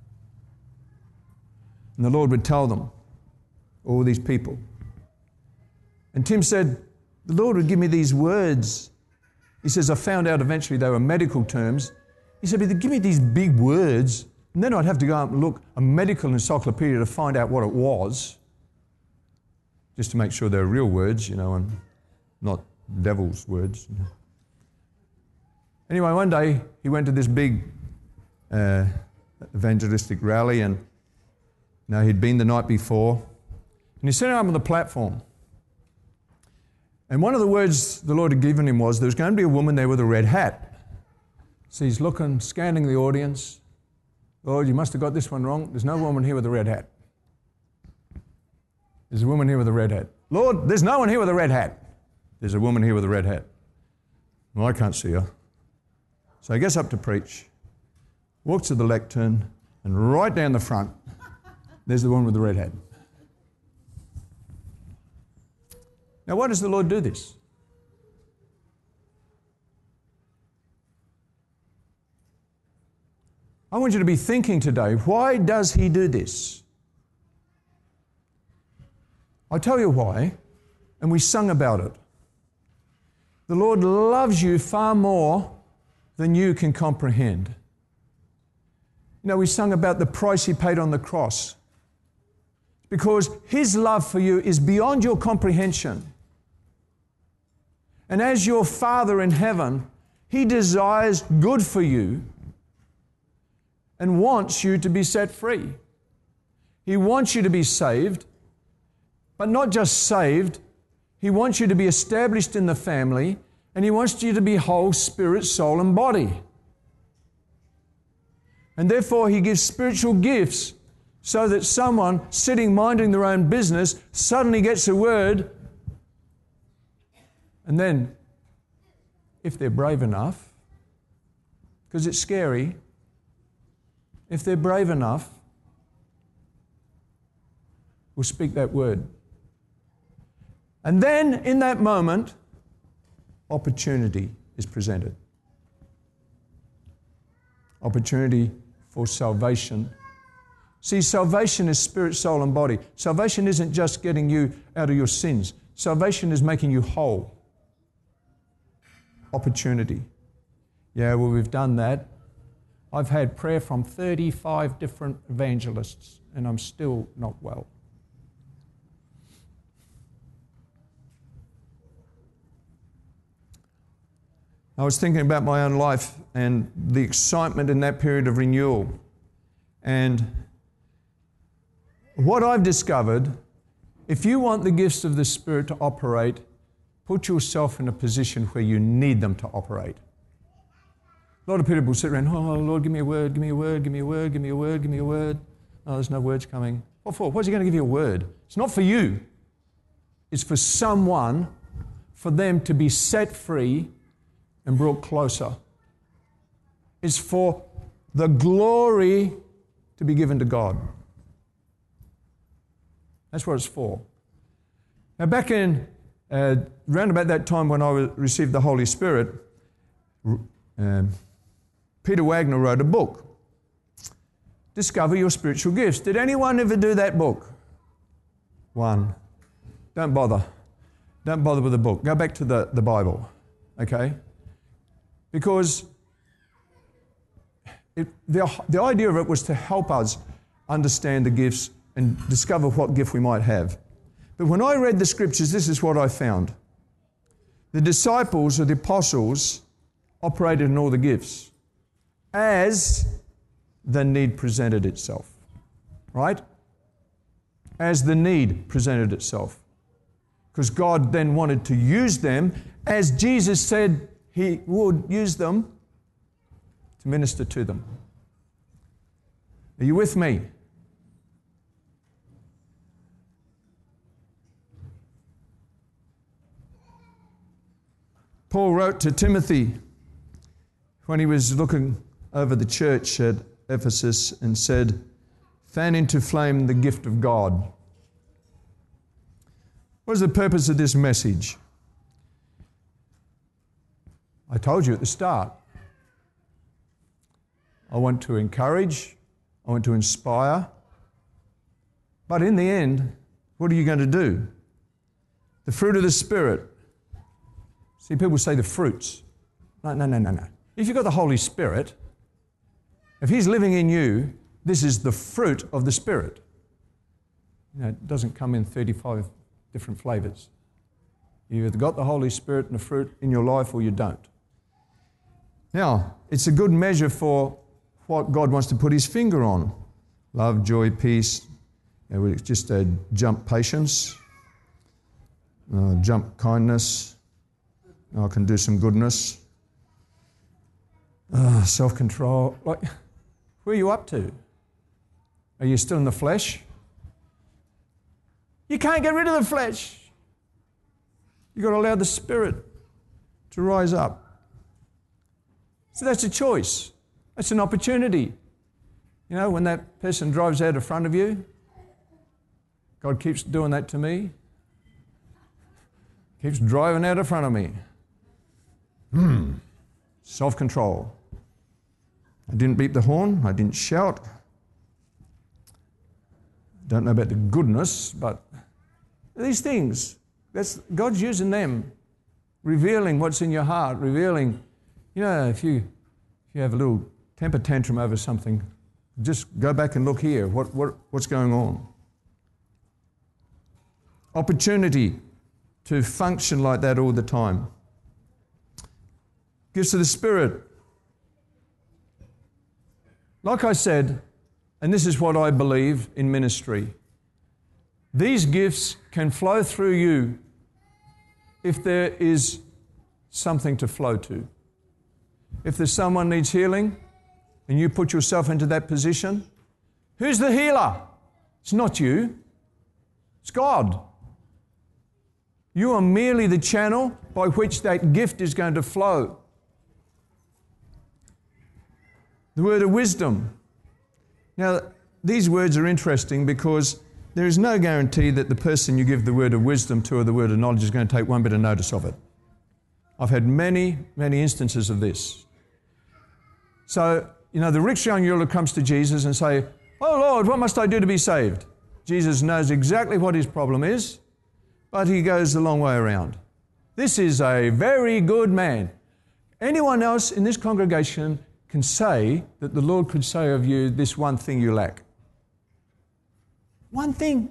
And the Lord would tell them, all these people. And Tim said, the Lord would give me these words. He says, I found out eventually they were medical terms. He said, but they'd give me these big words, and then I'd have to go up and look a medical encyclopedia to find out what it was, just to make sure they're real words, you know, and not devil's words. Anyway, one day he went to this big uh, evangelistic rally, and you know, he'd been the night before, and he sat up on the platform. And one of the words the Lord had given him was, there was going to be a woman there with a red hat. So he's looking, scanning the audience. Lord, you must have got this one wrong. There's no woman here with a red hat. There's a woman here with a red hat. Lord, there's no one here with a red hat. There's a woman here with a red hat. Well, I can't see her. So he gets up to preach, walks to the lectern, and right down the front, there's the woman with the red hat. Now, why does the Lord do this? I want you to be thinking today, why does he do this? I'll tell you why, and we sung about it. The Lord loves you far more than you can comprehend. You know, we sung about the price he paid on the cross, because his love for you is beyond your comprehension. And as your Father in heaven, he desires good for you and wants you to be set free. He wants you to be saved, but not just saved. He wants you to be established in the family, and he wants you to be whole spirit, soul, and body. And therefore, he gives spiritual gifts so that someone sitting minding their own business suddenly gets a word. And then, if they're brave enough, because it's scary, if they're brave enough, we'll speak that word. And then, in that moment, opportunity is presented. Opportunity for salvation. See, salvation is spirit, soul, and body. Salvation isn't just getting you out of your sins. Salvation is making you whole. Opportunity. Yeah, well, we've done that. I've had prayer from thirty-five different evangelists, and I'm still not well. I was thinking about my own life and the excitement in that period of renewal. And what I've discovered, if you want the gifts of the Spirit to operate, put yourself in a position where you need them to operate. A lot of people will sit around, oh, Lord, give me a word, give me a word, give me a word, give me a word, give me a word. Oh, there's no words coming. What for? What's he going to give you a word? It's not for you. It's for someone, for them to be set free and brought closer. It's for the glory to be given to God. That's what it's for. Now, back in, uh, around about that time when I received the Holy Spirit, um, Peter Wagner wrote a book, Discover Your Spiritual Gifts. Did anyone ever do that book? One. Don't bother. Don't bother with the book. Go back to the, the Bible, okay? Because it, the, the idea of it was to help us understand the gifts and discover what gift we might have. But when I read the scriptures, this is what I found. The disciples or the apostles operated in all the gifts as the need presented itself, right? As the need presented itself. Because God then wanted to use them as Jesus said He would use them to minister to them. Are you with me? Paul wrote to Timothy when he was looking over the church at Ephesus and said, "Fan into flame the gift of God." What is the purpose of this message? I told you at the start. I want to encourage, I want to inspire, but in the end, what are you going to do? The fruit of the Spirit. See, people say the fruits. No, no, no, no, no. If you've got the Holy Spirit, if He's living in you, this is the fruit of the Spirit. You know, it doesn't come in thirty-five different flavours. You've either got the Holy Spirit and the fruit in your life or you don't. Now, it's a good measure for what God wants to put His finger on. Love, joy, peace. You know, it's just a jump patience, uh, jump kindness. I can do some goodness. Uh, self-control. Like, where are you up to? Are you still in the flesh? You can't get rid of the flesh. You've got to allow the Spirit to rise up. So that's a choice. That's an opportunity. You know, when that person drives out in front of you, God keeps doing that to me. Keeps driving out in front of me. Hmm. Self-control. I didn't beep the horn. I didn't shout. Don't know about the goodness, but these things, that's God's using them, revealing what's in your heart, revealing, you know, if you if you have a little temper tantrum over something, just go back and look here. What what what's going on? Opportunity to function like that all the time. Gifts of the Spirit. Like I said, and this is what I believe in ministry, these gifts can flow through you if there is something to flow to. If there's someone needs healing and you put yourself into that position, who's the healer? It's not you. It's God. You are merely the channel by which that gift is going to flow. The word of wisdom. Now, these words are interesting because there is no guarantee that the person you give the word of wisdom to or the word of knowledge is going to take one bit of notice of it. I've had many, many instances of this. So, you know, the rich young ruler comes to Jesus and say, "Oh Lord, what must I do to be saved?" Jesus knows exactly what his problem is, but he goes a long way around. This is a very good man. Anyone else in this congregation can say that the Lord could say of you, this one thing you lack. One thing.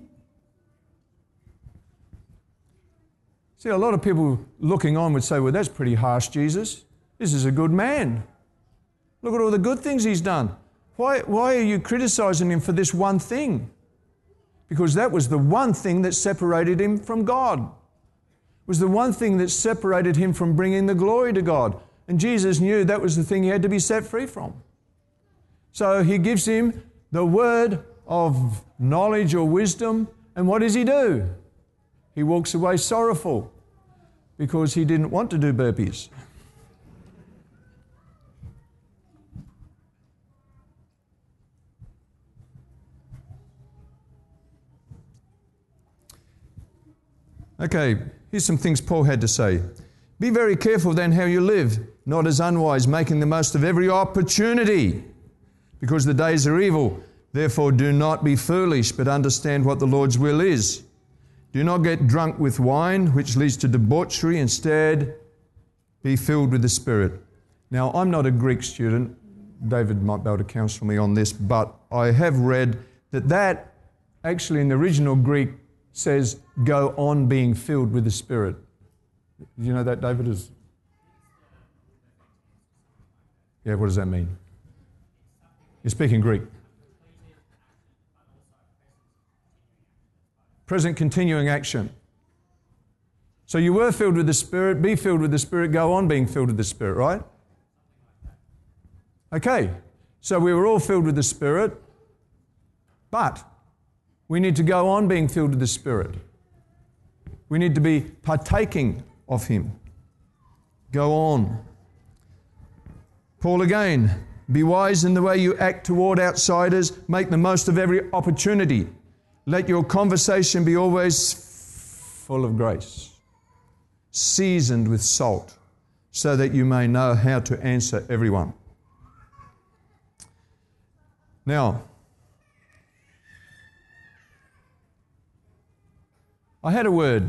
See, a lot of people looking on would say, well, that's pretty harsh, Jesus. This is a good man. Look at all the good things he's done. Why, why are you criticizing him for this one thing? Because that was the one thing that separated him from God. It was the one thing that separated him from bringing the glory to God. And Jesus knew that was the thing he had to be set free from. So he gives him the word of knowledge or wisdom. And what does he do? He walks away sorrowful because he didn't want to do burpees. Okay, here's some things Paul had to say. Be very careful then how you live, not as unwise, making the most of every opportunity, because the days are evil. Therefore do not be foolish, but understand what the Lord's will is. Do not get drunk with wine, which leads to debauchery. Instead, be filled with the Spirit. Now, I'm not a Greek student. David might be able to counsel me on this, but I have read that that actually in the original Greek says, go on being filled with the Spirit. You know that, David? Is Yeah, what does that mean? You're speaking Greek. Present continuing action. So you were filled with the Spirit, be filled with the Spirit, go on being filled with the Spirit, right? Okay, so we were all filled with the Spirit, but we need to go on being filled with the Spirit. We need to be partaking of Him. Go on. Paul again, be wise in the way you act toward outsiders, make the most of every opportunity. Let your conversation be always full of grace, seasoned with salt, so that you may know how to answer everyone. Now, I had a word,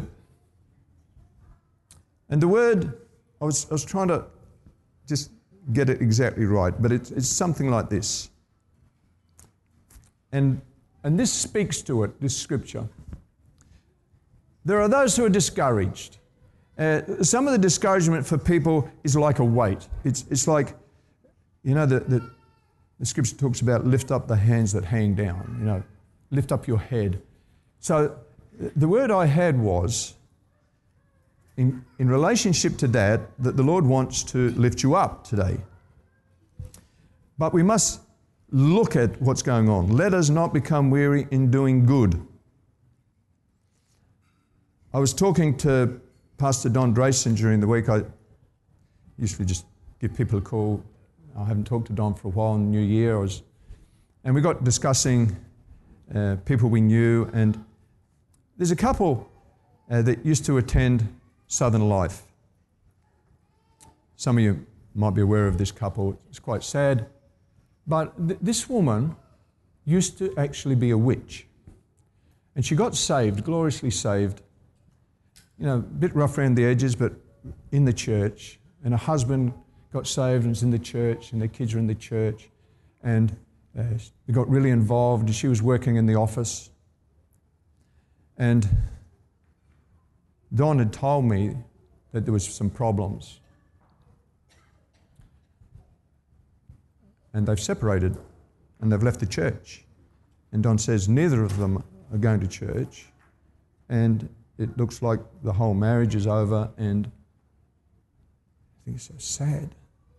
and the word, I was, I was trying to just get it exactly right, but it's, it's something like this. And, and this speaks to it, this scripture. There are those who are discouraged. Uh, some of the discouragement for people is like a weight. It's, it's like, you know, the, the, the scripture talks about lift up the hands that hang down, you know, lift up your head. So the word I had was, in, in relationship to that, that the Lord wants to lift you up today. But we must look at what's going on. Let us not become weary in doing good. I was talking to Pastor Don Drayson during the week. I usually just give people a call. I haven't talked to Don for a while in New Year. I was, and we got discussing uh, people we knew, and there's a couple uh, that used to attend Southern Life. Some of you might be aware of this couple. It's quite sad. But th- this woman used to actually be a witch. And she got saved, gloriously saved. You know, a bit rough around the edges, but in the church. And her husband got saved and was in the church, and their kids were in the church. And uh, they got really involved, and she was working in the office. And Don had told me that there was some problems. And they've separated, and they've left the church. And Don says neither of them are going to church, and it looks like the whole marriage is over, and I think it's so sad.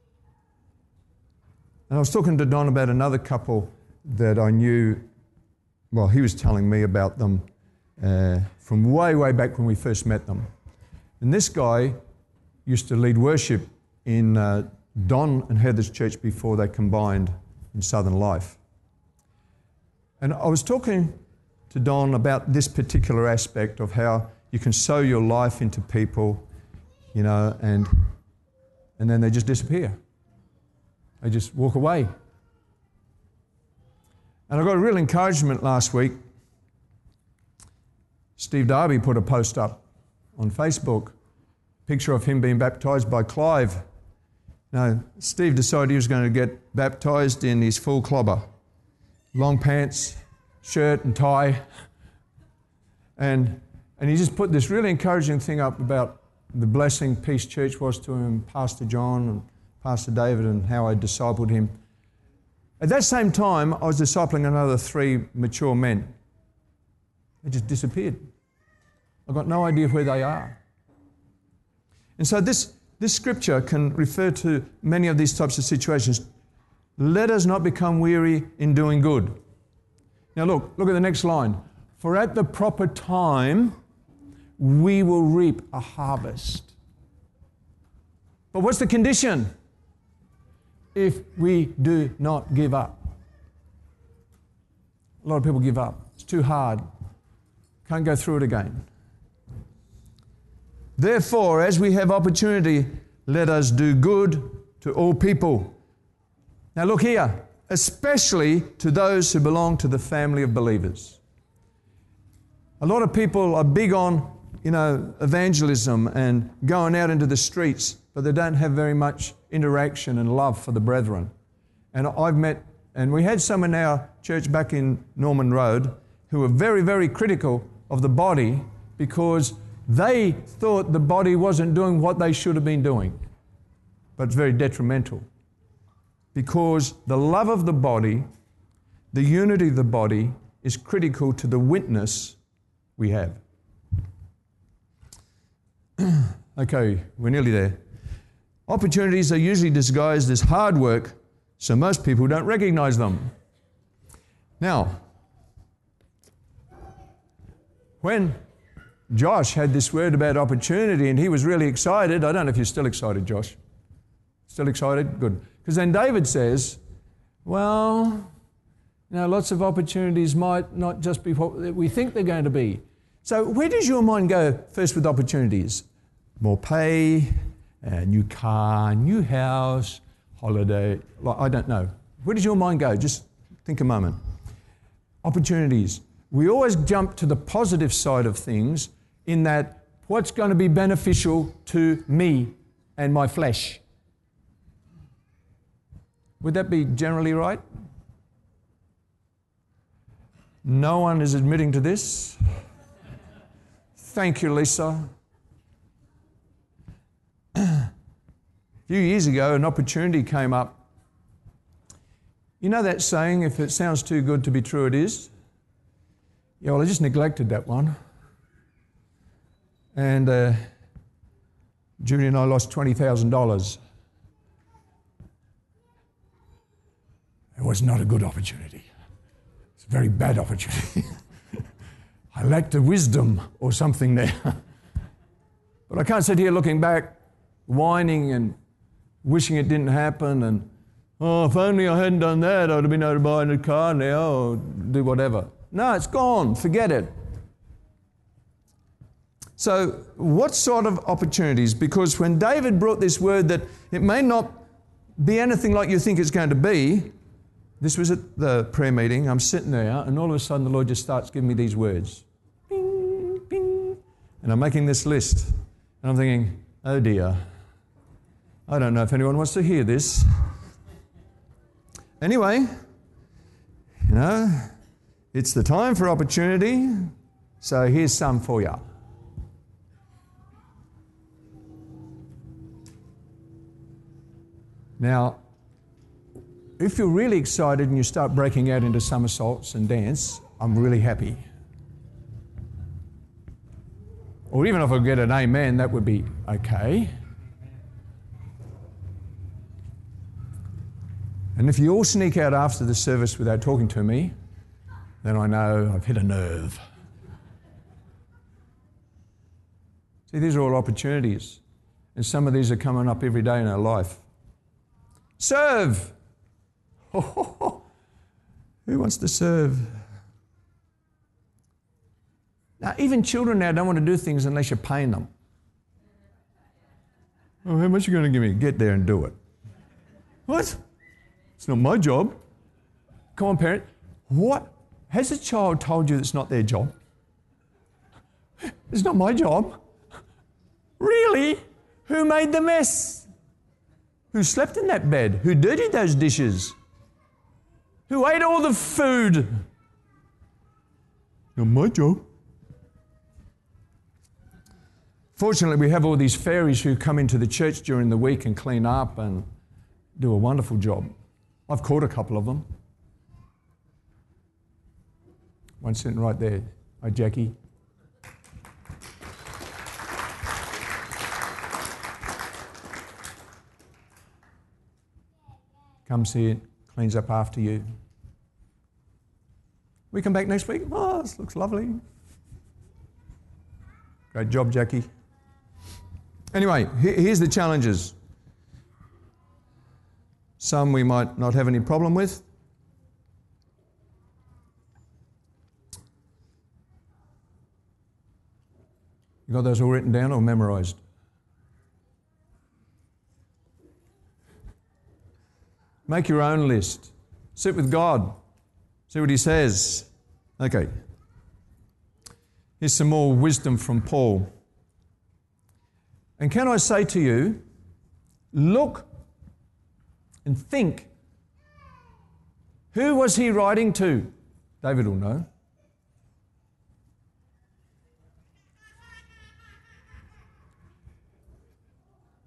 And I was talking to Don about another couple that I knew, well, he was telling me about them uh, from way, way back when we first met them. And this guy used to lead worship in uh, Don and Heather's church before they combined in Southern Life. And I was talking to Don about this particular aspect of how you can sow your life into people, you know, and and then they just disappear. They just walk away. And I got a real encouragement last week. Steve Darby put a post up on Facebook, picture of him being baptized by Clive. Now, Steve decided he was going to get baptized in his full clobber, long pants, shirt and tie, and and he just put this really encouraging thing up about the blessing Peace Church was to him, Pastor John and Pastor David, and how I discipled him. At that same time, I was discipling another three mature men. They just disappeared. I've got no idea where they are. And so this, this scripture can refer to many of these types of situations. Let us not become weary in doing good. Now look, look at the next line. For at the proper time, we will reap a harvest. But what's the condition? If we do not give up. A lot of people give up. It's too hard. Can't go through it again. Therefore, as we have opportunity, let us do good to all people. Now look here, especially to those who belong to the family of believers. A lot of people are big on, you know, evangelism and going out into the streets, but they don't have very much interaction and love for the brethren. And I've met, and we had some in our church back in Norman Road who were very, very critical of the body because They thought the body wasn't doing what they should have been doing. But it's very detrimental. Because the love of the body, the unity of the body, is critical to the witness we have. Okay, we're nearly there. Opportunities are usually disguised as hard work, so most people don't recognize them. Now, when Josh had this word about opportunity and he was really excited, I don't know if you're still excited, Josh. Still excited? Good. Because then David says, well, you know, lots of opportunities might not just be what we think they're going to be. So where does your mind go first with opportunities? More pay, a new car, new house, holiday, I don't know. Where does your mind go? Just think a moment. Opportunities. We always jump to the positive side of things in that what's going to be beneficial to me and my flesh. Would that be generally right? No one is admitting to this. Thank you, Lisa. A few years ago, an opportunity came up. You know that saying, if it sounds too good to be true, it is? Yeah, well, I just neglected that one. And uh, Judy and I lost twenty thousand dollars. It was not a good opportunity. It's a very bad opportunity. I lacked the wisdom or something there. But I can't sit here looking back, whining and wishing it didn't happen and, oh, if only I hadn't done that, I'd have been able to buy a new car now or do whatever. No, it's gone. Forget it. So what sort of opportunities? Because when David brought this word that it may not be anything like you think it's going to be, this was at the prayer meeting. I'm sitting there and all of a sudden the Lord just starts giving me these words. Bing, bing. And I'm making this list. And I'm thinking, oh dear, I don't know if anyone wants to hear this. Anyway, you know, it's the time for opportunity, so here's some for you. Now, if you're really excited and you start breaking out into somersaults and dance, I'm really happy. Or even if I get an amen, that would be okay. And if you all sneak out after the service without talking to me, then I know I've hit a nerve. See, these are all opportunities. And some of these are coming up every day in our life. Serve! Who wants to serve? Now, even children now don't want to do things unless you're paying them. Oh, how much are you going to give me? Get there and do it. What? It's not my job. Come on, parent. What? Has a child told you it's not their job? It's not my job. Really? Who made the mess? Who slept in that bed? Who dirtied those dishes? Who ate all the food? Not my job. Fortunately, we have all these fairies who come into the church during the week and clean up and do a wonderful job. I've caught a couple of them. One sitting right there. Hi, Jackie. Comes here, cleans up after you. We come back next week. Oh, this looks lovely. Great job, Jackie. Anyway, here's the challenges. Some we might not have any problem with. You got those all written down or memorized? Make your own list. Sit with God. See what He says. Okay. Here's some more wisdom from Paul. And can I say to you, look and think, who was he writing to? David will know.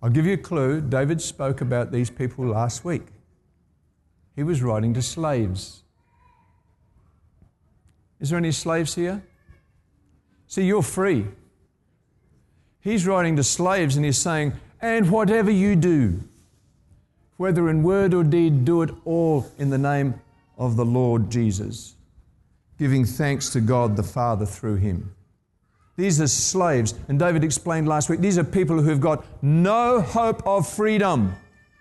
I'll give you a clue. David spoke about these people last week. He was writing to slaves. Is there any slaves here? See, you're free. He's writing to slaves and he's saying, and whatever you do, whether in word or deed, do it all in the name of the Lord Jesus, giving thanks to God the Father through him. These are slaves, and David explained last week, these are people who've got no hope of freedom.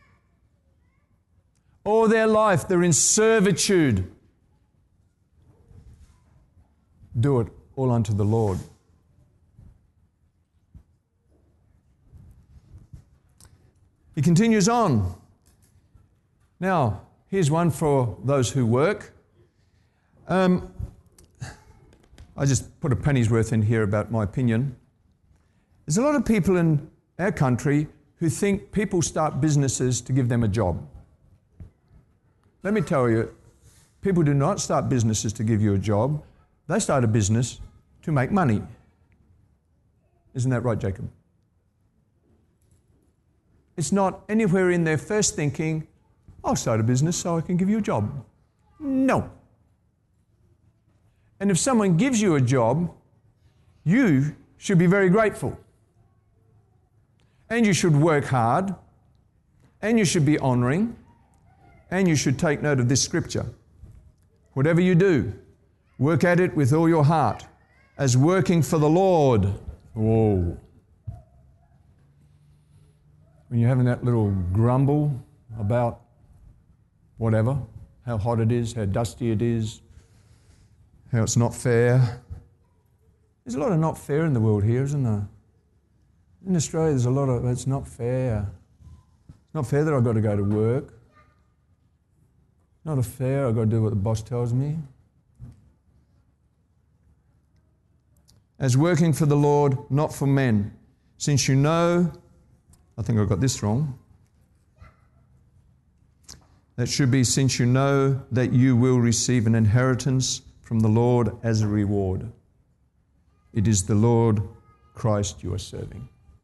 All their life they're in servitude. Do it all unto the Lord. He continues on. Now, here's one for those who work. Um, I just put a penny's worth in here about my opinion. There's a lot of people in our country who think people start businesses to give them a job. Let me tell you, people do not start businesses to give you a job. They start a business to make money. Isn't that right, Jacob? It's not anywhere in their first thinking, I'll start a business so I can give you a job. No. And if someone gives you a job, you should be very grateful. And you should work hard. And you should be honouring. And you should take note of this scripture. Whatever you do, work at it with all your heart, as working for the Lord. Whoa. When you're having that little grumble about whatever, how hot it is, how dusty it is, how it's not fair. There's a lot of not fair in the world here, isn't there? In Australia, there's a lot of, it's not fair. It's not fair that I've got to go to work. Not fair, I've got to do what the boss tells me. As working for the Lord, not for men, since you know, I think I got this wrong. That should be, since you know that you will receive an inheritance from the Lord as a reward. It is the Lord Christ you are serving.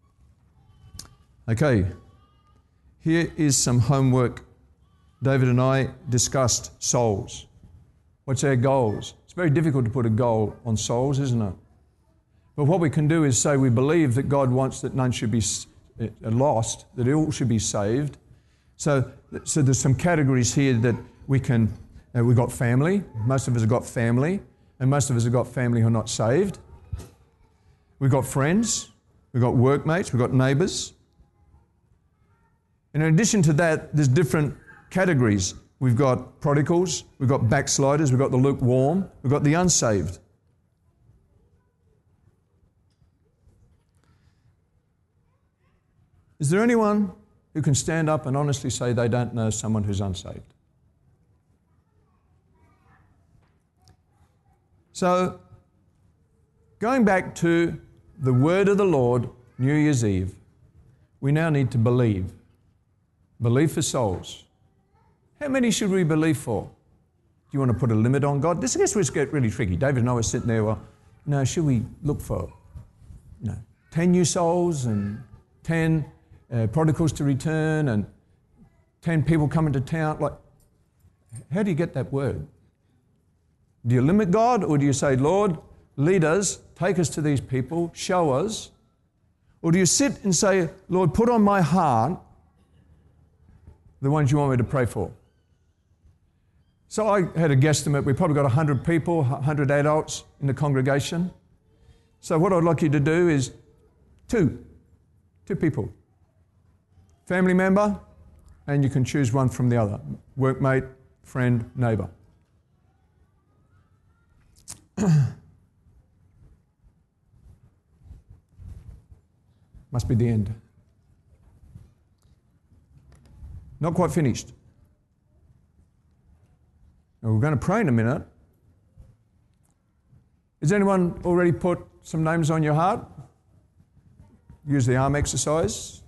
Okay, here is some homework. David and I discussed souls. What's our goals? It's very difficult to put a goal on souls, isn't it? But what we can do is say we believe that God wants that none should be lost, that all should be saved. So, so there's some categories here that we can, uh, we've got family. Most of us have got family, and most of us have got family who are not saved. We've got friends, we've got workmates, we've got neighbours. And in addition to that, there's different categories. We've got prodigals, we've got backsliders, we've got the lukewarm, we've got the unsaved. Is there anyone who can stand up and honestly say they don't know someone who's unsaved? So, going back to the word of the Lord, New Year's Eve, we now need to believe. Believe for souls. How many should we believe for? Do you want to put a limit on God? This is where it's get really tricky. David and I were sitting there, well, no, should we look for, you know, ten new souls and ten Uh, prodigals to return and ten people coming to town? Like, how do you get that word? Do you limit God, or do you say, Lord, lead us, take us to these people, show us? Or do you sit and say, Lord, put on my heart the ones you want me to pray for? So I had a guesstimate. We probably got one hundred people, one hundred adults in the congregation. So what I'd like you to do is two, two people. Family member, and you can choose one from the other. Workmate, friend, neighbour. Must be the end. Not quite finished. Now we're going to pray in a minute. Has anyone already put some names on your heart? Use the arm exercise.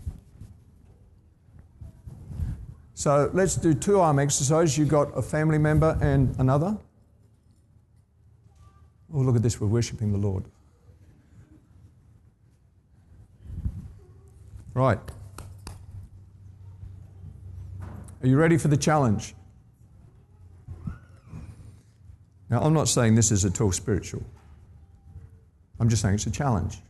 So let's do two arm exercises. You've got a family member and another. Oh, look at this, we're worshipping the Lord. Right. Are you ready for the challenge? Now, I'm not saying this is at all spiritual. I'm just saying it's a challenge.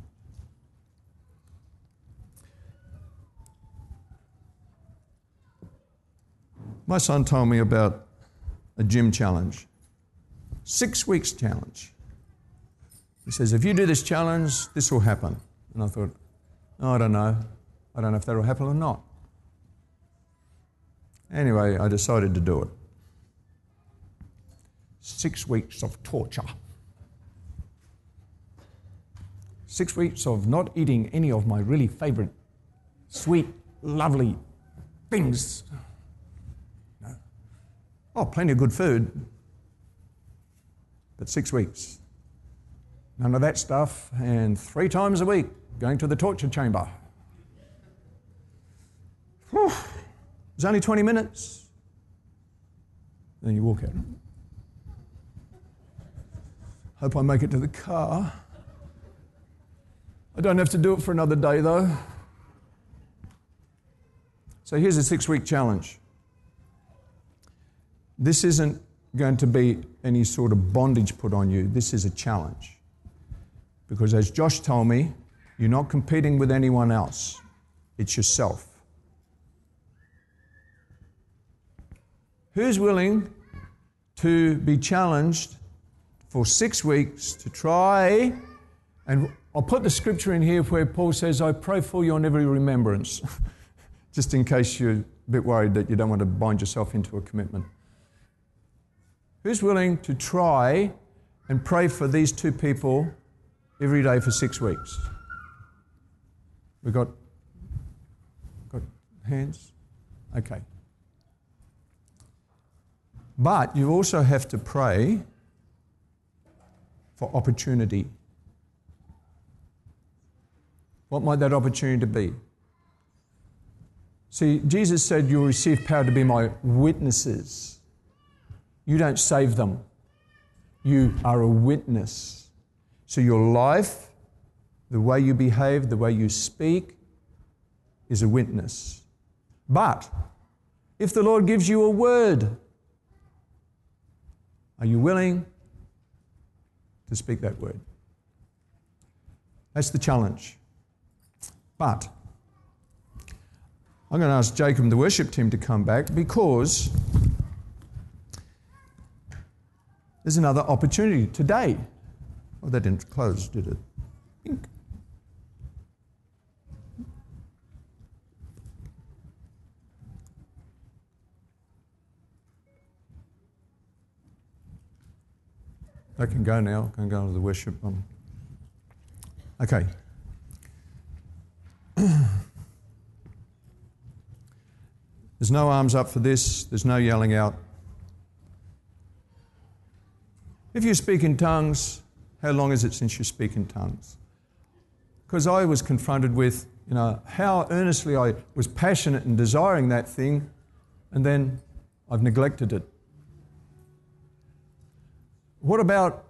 My son told me about a gym challenge. Six weeks challenge. He says, if you do this challenge, this will happen. And I thought, oh, I don't know. I don't know if that will happen or not. Anyway, I decided to do it. Six weeks of torture. Six weeks of not eating any of my really favorite, sweet, lovely things. No. Oh, plenty of good food. But six weeks. None of that stuff, and three times a week going to the torture chamber. Whew. It was only twenty minutes. Then you walk out. Hope I make it to the car. I don't have to do it for another day though. So here's a six-week challenge. This isn't going to be any sort of bondage put on you. This is a challenge. Because as Josh told me, you're not competing with anyone else. It's yourself. Who's willing to be challenged for six weeks to try, and I'll put the scripture in here where Paul says, I pray for you on every remembrance, just in case you're a bit worried that you don't want to bind yourself into a commitment. Who's willing to try and pray for these two people every day for six weeks? We got, got hands? Okay. But you also have to pray for opportunity. What might that opportunity be? See, Jesus said you'll receive power to be my witnesses. You don't save them. You are a witness. So your life, the way you behave, the way you speak, is a witness. But if the Lord gives you a word, are you willing to speak that word? That's the challenge. But I'm going to ask Jacob and the worship team to come back because there's another opportunity today. Oh, that didn't close, did it? Ink. I can go now. I can go to the worship. Um, okay. There's no arms up for this. There's no yelling out. If you speak in tongues, how long is it since you speak in tongues? Because I was confronted with, you know, how earnestly I was passionate and desiring that thing, and then I've neglected it. What about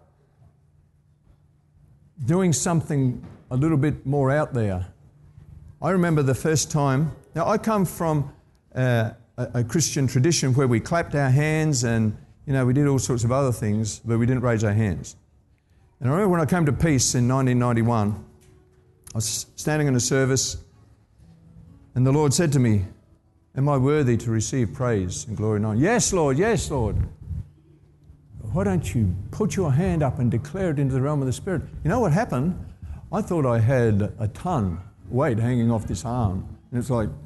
doing something a little bit more out there? I remember the first time, now I come from uh, a, a Christian tradition where we clapped our hands and, you know, we did all sorts of other things, but we didn't raise our hands. And I remember when I came to Peace in nineteen ninety-one, I was standing in a service and the Lord said to me, am I worthy to receive praise and glory and honor? Yes, Lord, yes, Lord. Why don't you put your hand up and declare it into the realm of the Spirit? You know what happened? I thought I had a ton weight hanging off this arm. And it's like,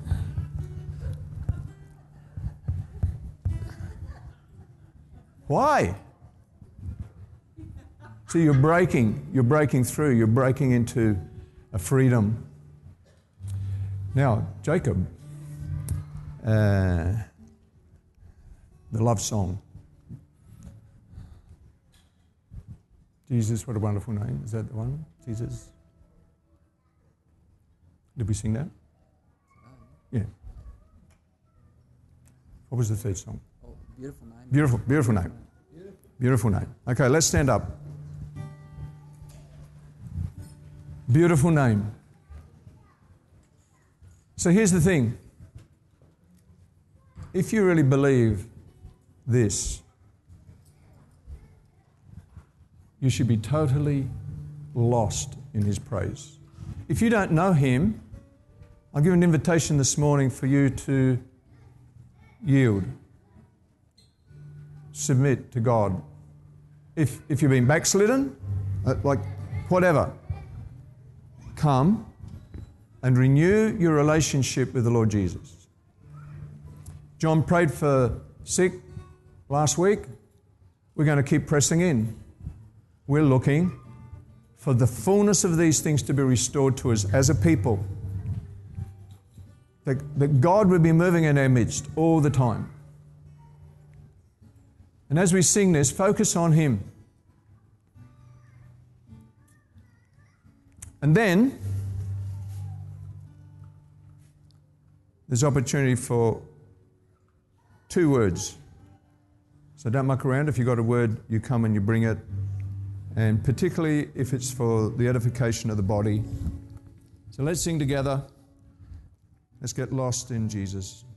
why? So you're breaking, you're breaking through, you're breaking into a freedom. Now, Jacob, uh, the love song. Jesus, what a wonderful name. Is that the one? Jesus? Did we sing that? Yeah. What was the third song? Oh, beautiful name. Beautiful, beautiful name. Beautiful name. Okay, let's stand up. Beautiful name. So here's the thing. if you really believe this, you should be totally lost in His praise. If you don't know Him, I'll give an invitation this morning for you to yield, submit to God. If, if you've been backslidden, uh, like whatever, come and renew your relationship with the Lord Jesus. John prayed for sick last week. We're going to keep pressing in. We're looking for the fullness of these things to be restored to us as a people. That, that God would be moving in our midst all the time. And as we sing this, focus on Him. And then, there's opportunity for two words. So don't muck around. If you've got a word, you come and you bring it. And particularly if it's for the edification of the body. So let's sing together. Let's get lost in Jesus.